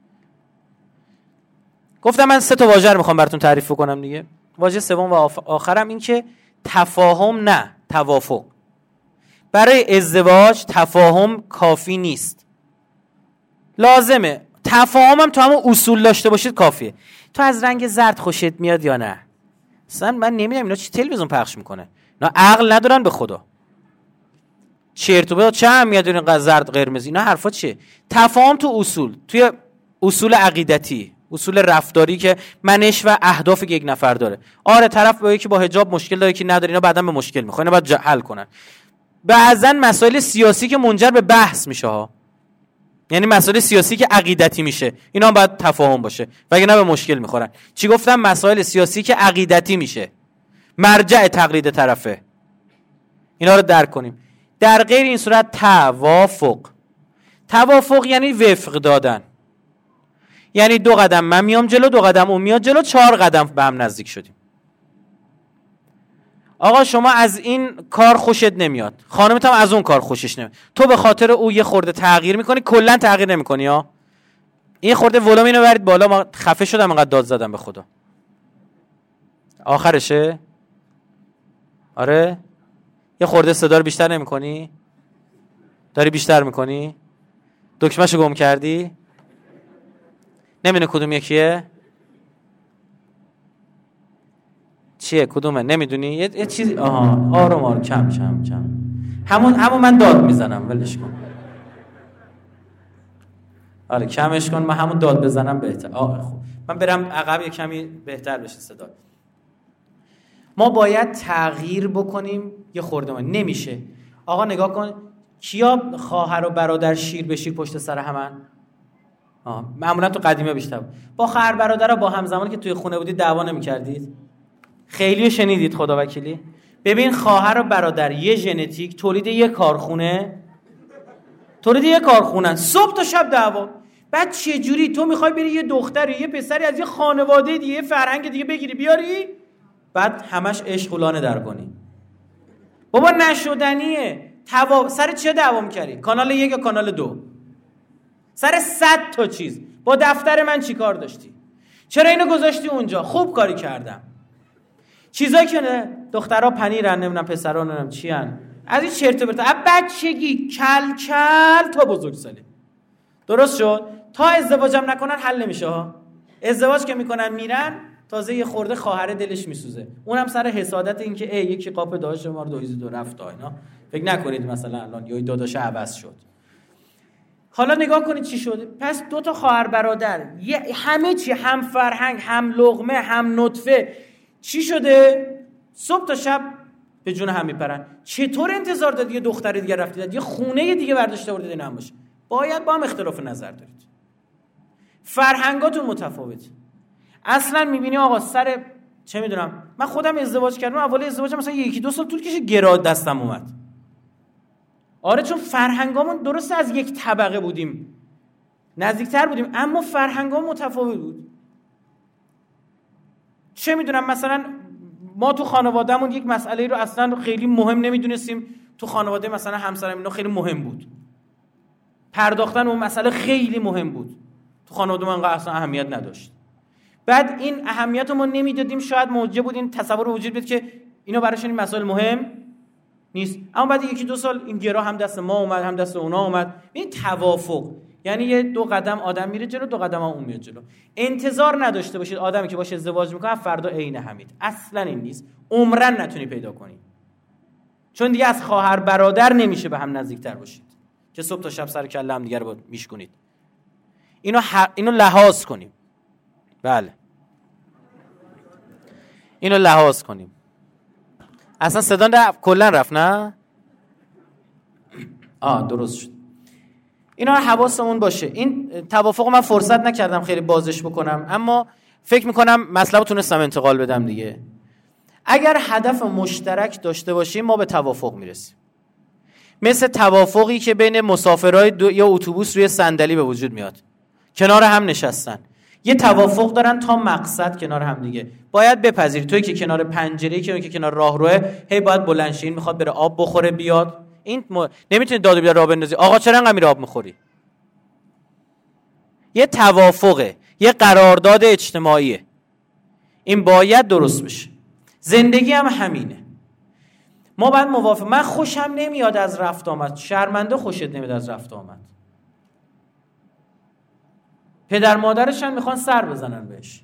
گفتم من 3 تا واژه رو میخوام براتون تعریف کنم دیگه. واژه سوم و آخرم این که تفاهم نه توافق. برای ازدواج تفاهم کافی نیست، لازمه تفاهم هم تو همون اصول داشته باشید کافیه. تو از رنگ زرد خوشت میاد یا نه؟ اصلا من نمیدونم اینا چی تلویزیون پخش میکنه، اینا عقل ندارن به خدا. چرت و پرت، چه اهمیت داره اینقدر زرد قرمز؟ اینا حرفا چیه؟ تفاهم تو اصول، توی اصول عقیدتی، اصول رفتاری که منش و اهداف یک نفر داره. آره طرف با یکی با حجاب مشکل داره که نداره، اینا بعداً به مشکل میخوره، اینا باید حل کنن. بعضن مسائل سیاسی که منجر به بحث میشه ها، یعنی مسائل سیاسی که عقیدتی میشه، اینا هم باید تفاهم باشه وگرنه به مشکل میخورن. چی گفتم؟ مسائل سیاسی که عقیدتی میشه، مرجع تقلید طرفه، اینا رو درک کنیم. در غیر این صورت توافق یعنی وفق دادن، یعنی 2 قدم من میام جلو، 2 قدم اون میاد جلو، 4 قدم به هم نزدیک شدیم. آقا شما از این کار خوشت نمیاد، خانمت هم از اون کار خوشش نمیاد، تو به خاطر او یه خورده تغییر میکنی، کلا تغییر نمیکنی ها. این خورده ولوم اینو برید بالا، ما خفه شدم انقدر داد زدم به خدا. آخرشه؟ آره؟ یه خورده صدا رو بیشتر نمیکنی؟ داری بیشتر میکنی؟ دکمه‌شو گم کردی؟ نمیدونه کدوم یکیه؟ چیه کدومه؟ نمیدونی؟ یه چیزی آروم کم همون من داد میزنم، ولش کن. آره کمش کن، من همون داد بزنم بهتر. خب من برم عقب یه کمی بهتر بشه صدا. ما باید تغییر بکنیم، یه خورده ما نمیشه. آقا نگاه کن، کیا خواهر و برادر شیر به شیر پشت سر همن؟ معمولا تو قدیمی ها بیشتر بود. با خواهر برادرها با همزمانی که توی خونه بودید دعوا نمی‌کردید؟ خیلی شنیدید خدا وکیلی؟ ببین خواهر و برادر یه ژنتیک، تولید یه کارخونه، صبح تا شب دعوا. بعد چه جوری تو میخوای بری یه دختری یه پسری از یه خانواده دیگه، یه فرهنگ دیگه بگیری بیاری، بعد همش عشق و لانه درگانی؟ بابا نشدنیه. سر چه دعوا می‌کردی؟ کانال 1 یا کانال 2؟ سر 100 تا چیز. با دفتر من چی کار داشتی؟ چرا اینو گذاشتی اونجا؟ خوب کاری کردم. چیزایی که نه دخترها پنیرن، نمیدونم پسرا نمیدونم چی ان، از این چرت و پرت، از بچگی کل تا بزرگسالی. درست شد؟ تا ازدواجم نکنن حل نمیشه ها. ازدواج که میکنن میرن، تازه یه خورده خواهر دلش میسوزه، اونم سر حسادت این که یکی قاپ داداش ما رو دویز دو رفت اینا. فکر نکنید مثلا الان یه داداش عوض شد. حالا نگاه کنید چی شده. پس 2 تا خواهر برادر، همه چی، هم فرهنگ، هم لقمه، هم نطفه، چی شده؟ صبح تا شب به جون هم میپرن. چطور انتظار داد یه دختر دیگه رفتید یه خونه دیگه برداشته بردید این هم باشه؟ باید با هم اختلاف نظر دارید، فرهنگاتون متفاوت. اصلا میبینی آقا سر چه میدونم، من خودم ازدواج کردم، اول ازدواجم مثلا 1-2 سال طول کشید گرا دستم اومد. آره چون فرهنگامون درسته از یک طبقه بودیم، نزدیکتر بودیم، اما فرهنگامون متفاوت بود. چه میدونم مثلا ما تو خانوادهمون یک مسئله رو اصلا خیلی مهم نمیدونستیم، تو خانواده مثلا همسرم اینا خیلی مهم بود، پرداختن اون مسئله خیلی مهم بود، تو خانواده من اصلا اهمیت نداشت. بعد این اهمیت رو ما نمیدادیم، شاید موجب بود این تصور وجود بیاد که اینا براشون این مسائل مهم نیست. اما بعد یکی دو سال این گرا هم دست ما اومد هم دست اونا اومد. این توافق یعنی یه دو قدم آدم میره جلو، دو قدم هم اون میره جلو. انتظار نداشته باشید آدمی که باشه ازدواج میکنه فردا عین حمید، اصلا این نیست، عمرن نتونی پیدا کنی. چون دیگه از خواهر برادر نمیشه به هم نزدیکتر باشید که صبح تا شب سر کله هم دیگه رو میشکنید. اینو لحاظ کنیم. بله اینو لحاظ کنیم. اصلا صدا کلا رفت نه؟ درست شد. اینا رو حواسمون باشه. این توافق من فرصت نکردم خیلی بازش بکنم، اما فکر میکنم مطلب تونستم انتقال بدم دیگه. اگر هدف مشترک داشته باشیم ما به توافق میرسیم. مثل توافقی که بین مسافرای یا اتوبوس روی صندلی به وجود میاد، کنار هم نشستن، یه توافق دارن تا مقصد کنار هم دیگه. باید بپذیری توی که کنار پنجره، که کنار راهروه، هی باید بلند شه، این میخواد بره آب بخوره بیاد، این نمیتونی داد و بیدار راه بندازی. آقا چرا انقدر میری آب میخوری؟ یه توافقه، یه قرارداد اجتماعیه. این باید درست بشه. زندگی هم همینه. ما باید موافق. من خوشم نمیاد از رفت آمد، شرمنده خوشت نمیاد از رفت آمد. پدر مادرش هم میخوان سر بزنن بهش.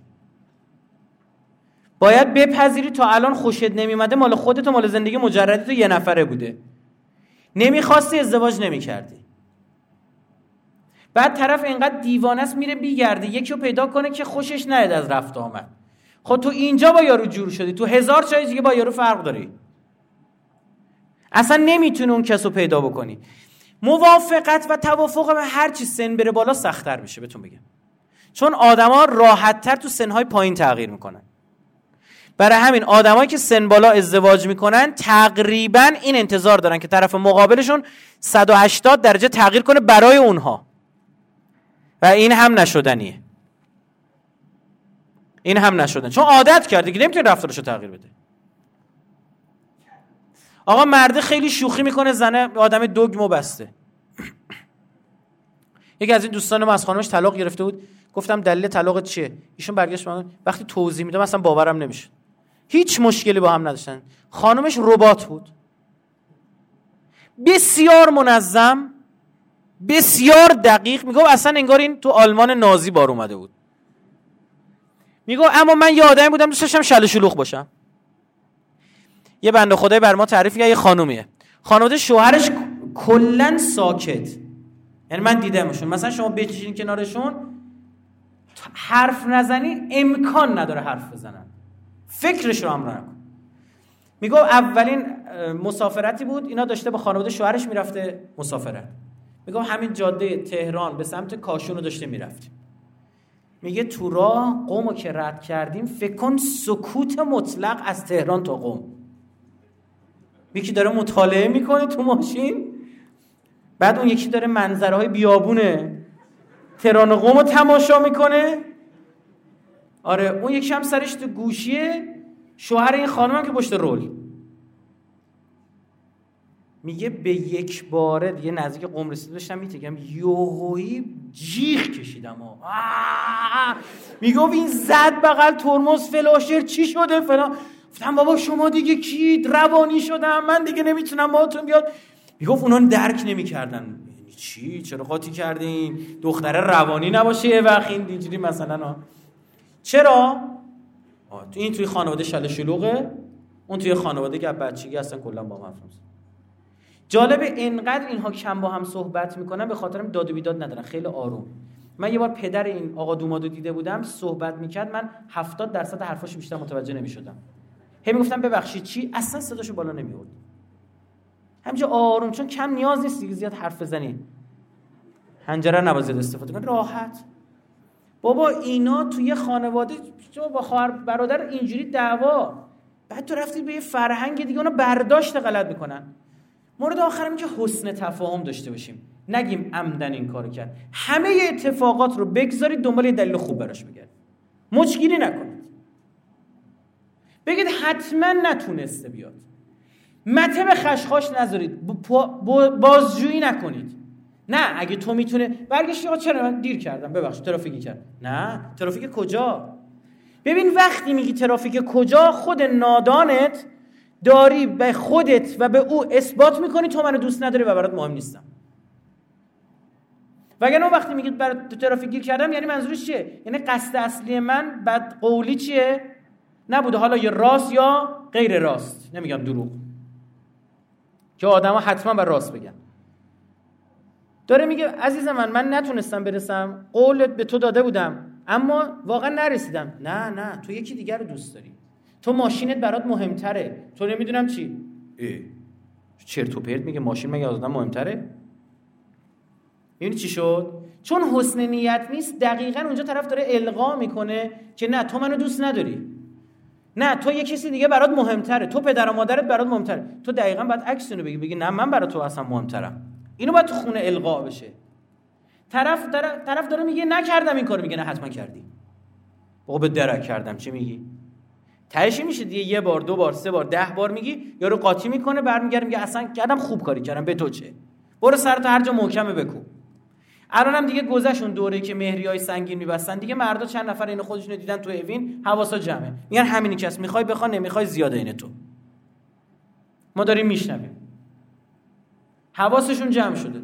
باید بپذیری تا الان خوشت نمیومده مال خودت و مال زندگی مجردی تو یه نفره بوده. نمیخواستی ازدواج نمیکردی. بعد طرف اینقدر دیوانه است میره بیگرده یکی رو پیدا کنه که خوشش نیاد از رفت آمد. خب تو اینجا با یارو جور شدی، تو هزار جای دیگه با یارو فرق داری. اصلا نمیتونی اون کس رو پیدا بکنی. موافقت و توافق به هر چی سن بره بالا سخت‌تر میشه بهتون بگم. چون آدما راحت‌تر تو سن‌های پایین تغییر میکنن. برای همین آدمایی که سن بالا ازدواج میکنن تقریبا این انتظار دارن که طرف مقابلشون 180 درجه تغییر کنه برای اونها. و این هم نشدنیه. این هم نشدن. چون عادت کرده که نمیتونه رفتارشو تغییر بده. آقا مرده خیلی شوخی میکنه، زنه آدم دوگمو بسته. یکی از این دوستان ما از خانمش طلاق گرفته بود، گفتم دلیل طلاقت چیه؟ ایشون برگشت من وقتی توضیح میدم اصلا باورم نمیشه. هیچ مشکلی با هم نداشتن. خانمش ربات بود. بسیار منظم، بسیار دقیق، میگم اصلا انگار این تو آلمان نازی بار اومده بود. میگم اما من یه آدمی بودم دوست داشتم شل شلوغ باشم. یه بنده خدای بر ما تعریف کرد، یه خانومیه. خانواده شوهرش کلا ساکت. یعنی من دیدمشون، مثلا شما بچینین کنارشون حرف نزنی امکان نداره حرف بزنن. فکرش رو هم نکن. میگم اولین مسافرتی بود اینا داشته با خانواده شوهرش میرفته مسافرت. میگم همین جاده تهران به سمت کاشون رو داشته میرفتیم. میگه تو راه قم رو که رد کردیم فکر کن سکوت مطلق از تهران تا قم. یکی داره مطالعه میکنه تو ماشین، بعد اون یکی داره منظره های بیابونه تهران و قم رو تماشا میکنه. آره اون یکی هم سرش تو گوشیه، شوهر این خانم هم که پشت رول. میگه به یک باره دیگه نزدیک قم رسید داشتم میتگم یوهویی جیغ کشیدم. میگه این زد بغل ترمز فلاشر چی شده فلان. گفتم بابا شما دیگه کی؟ روانی شدم من دیگه نمیتونم باهاتون بیاد. میگفت اونا درک نمیکردن. چی؟ چرا قاطی کردین؟ دختره روانی نباشه یه وقت اینجوری مثلا چرا؟ این توی خانواده شل شلوغه، اون توی خانواده که بچگی هستن کلا با هم حرف میزنن. جالبه اینقدر اینها کم با هم صحبت میکنن به خاطر داد و بیداد ندارن، خیلی آروم. من یه بار پدر این آقا دومادو دیده بودم صحبت میکرد، من 70% حرفاشو بیشتر متوجه نمیشدم. هی میگفتم ببخشید چی؟ اصلا صداشو بالا نمیورد. همینجا آروم، چون کم نیاز نیست دیگه زیاد حرف بزنی. حنجره نباید زیاد استفاده کنی، راحت. بابا اینا توی خانواده با خواهر برادر اینجوری دعوا، بعد تو رفتی به یه فرهنگ دیگه اونا برداشت غلط میکنن. مورد آخرم که حسن تفاهم داشته باشیم، نگیم عمدن این کارو کرد. همه اتفاقات رو بگذارید دنبال یه دلیل خوب براش بگردید، مچگیری نکنید. بگید حتما نتونسته بیاد، مته به خشخاش نذارید، بازجویی نکنید. نه اگه تو میتونه برگشتی آقا چرا من دیر کردم ببخشید ترافیکی کرد. نه ترافیک کجا؟ ببین وقتی میگی ترافیک کجا، خود نادانت داری به خودت و به او اثبات میکنی تو منو دوست نداری و برات مهم نیستم. وگرنه اون وقتی میگی برای ترافیک گیر کردم یعنی منظورش چیه؟ یعنی قصد اصلی من بد قولی چیه؟ نبوده، حالا یا راست یا غیر راست، نمیگم دروغ که آدما حتما بر راست بگن. داره میگه عزیز من نتونستم برسم، قولت به تو داده بودم اما واقعا نرسیدم. نه تو یکی دیگر رو دوست داری، تو ماشینت برات مهمتره، تو نمیدونم چی. چرت و پرت میگه، ماشین مگه آدم مهمتره؟ یعنی چی شد؟ چون حسن نیت نیست، دقیقاً اونجا طرف داره القا میکنه که نه تو منو دوست نداری، نه تو یه کسی دیگه برات مهمتره، تو پدر و مادرت برات مهمتره. تو دقیقاً بعد عکس اینو بگی نه من برات تو اصلا مهمترم. اینو باید تو خونه القا بشه. طرف داره میگه نکردم این کارو، میگه نه حتما کردی. بابا به درک کردم چی میگی؟ تهش میشه دیگه یه بار، دو بار، سه بار، 10 بار میگی، یارو قاطی میکنه، برمیگره میگه اصلا کردم، خوب کاری کردم، به تو چه؟ برو سرت هر جا محکمه بکوب. الانم دیگه گذشون دوره که مهریای سنگین میبستن دیگه، مردا چند نفر اینو خودشونو دیدن تو اوین، حواسا جمعه، میگن همینی کس، میخوای بخوا، نمیخوای زیاده اینه تو. ما داریم میشنویم، حواسشون جمع شده.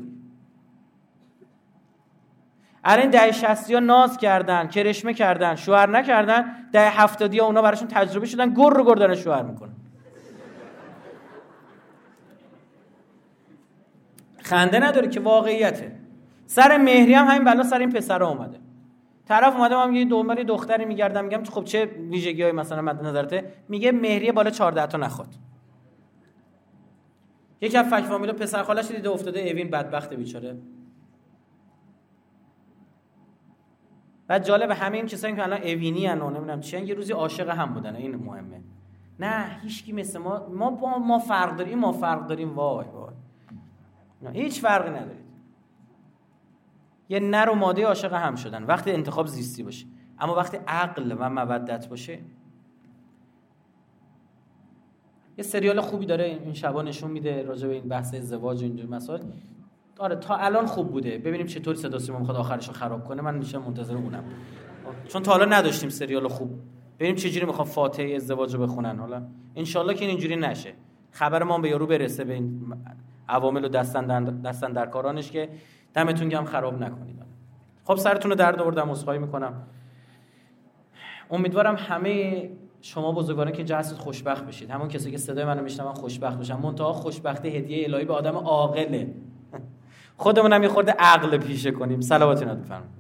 الان دهه 60 ها ناز کردن، کرشمه کردن، شوهر نکردن، دهه 70 ها اونا براشون تجربه شدن، گر دارن شوهر میکنن. خنده نداره که واقعیته. سر مهری هم همین بلا سر این پسرا اومده. طرف اومده من میگه دنبال دختری میگردم، میگم خب چه ویژگی‌هایی مثلا مد نظرته؟ میگه مهری بالا 14 تا نخواد. یکی از فک فامیلا پسر خالش دیده افتاده اوین، بدبخت بیچاره. بعد جالب همه این کسایی که الان اوینی ان و نمیدونم چی ان، یه روزی عاشق هم بودن. این مهمه. نه هیچکی مثل ما فرق داریم، ما فرق داریم. وای نه هیچ فرقی ندارید. یه نر و ماده عاشق هم شدن وقتی انتخاب زیستی باشه، اما وقتی عقل و مودت باشه. یه سریال خوبی داره این شبا نشون میده راجع به این بحث ازدواج و اینجور مسائل. آره تا الان خوب بوده، ببینیم چطوری صدا سیما میخواد آخرشو خراب کنه. من میشم منتظر اونم، چون تا حالا نداشتیم سریال خوب. ببینیم چجوری میخوام فاتحه ازدواج رو بخونن. حالا انشالله که اینجوری نشه، خبر ما به یارو برسه، به این عوامل و دستن در کارانش که دمتون گرم خراب نکنید. خب سرتون رو درد آوردم، عذرخواهی میکنم. امیدوارم همه شما بزرگواران که اینجا هستید خوشبخت بشید. همون کسی که صدای منو میشنون خوشبخت بشن. منتها خوشبختی هدیه الهی به آدم عاقله. خودمون هم یه خورده عقل پیشه کنیم. صلوات نبی بفرمایید.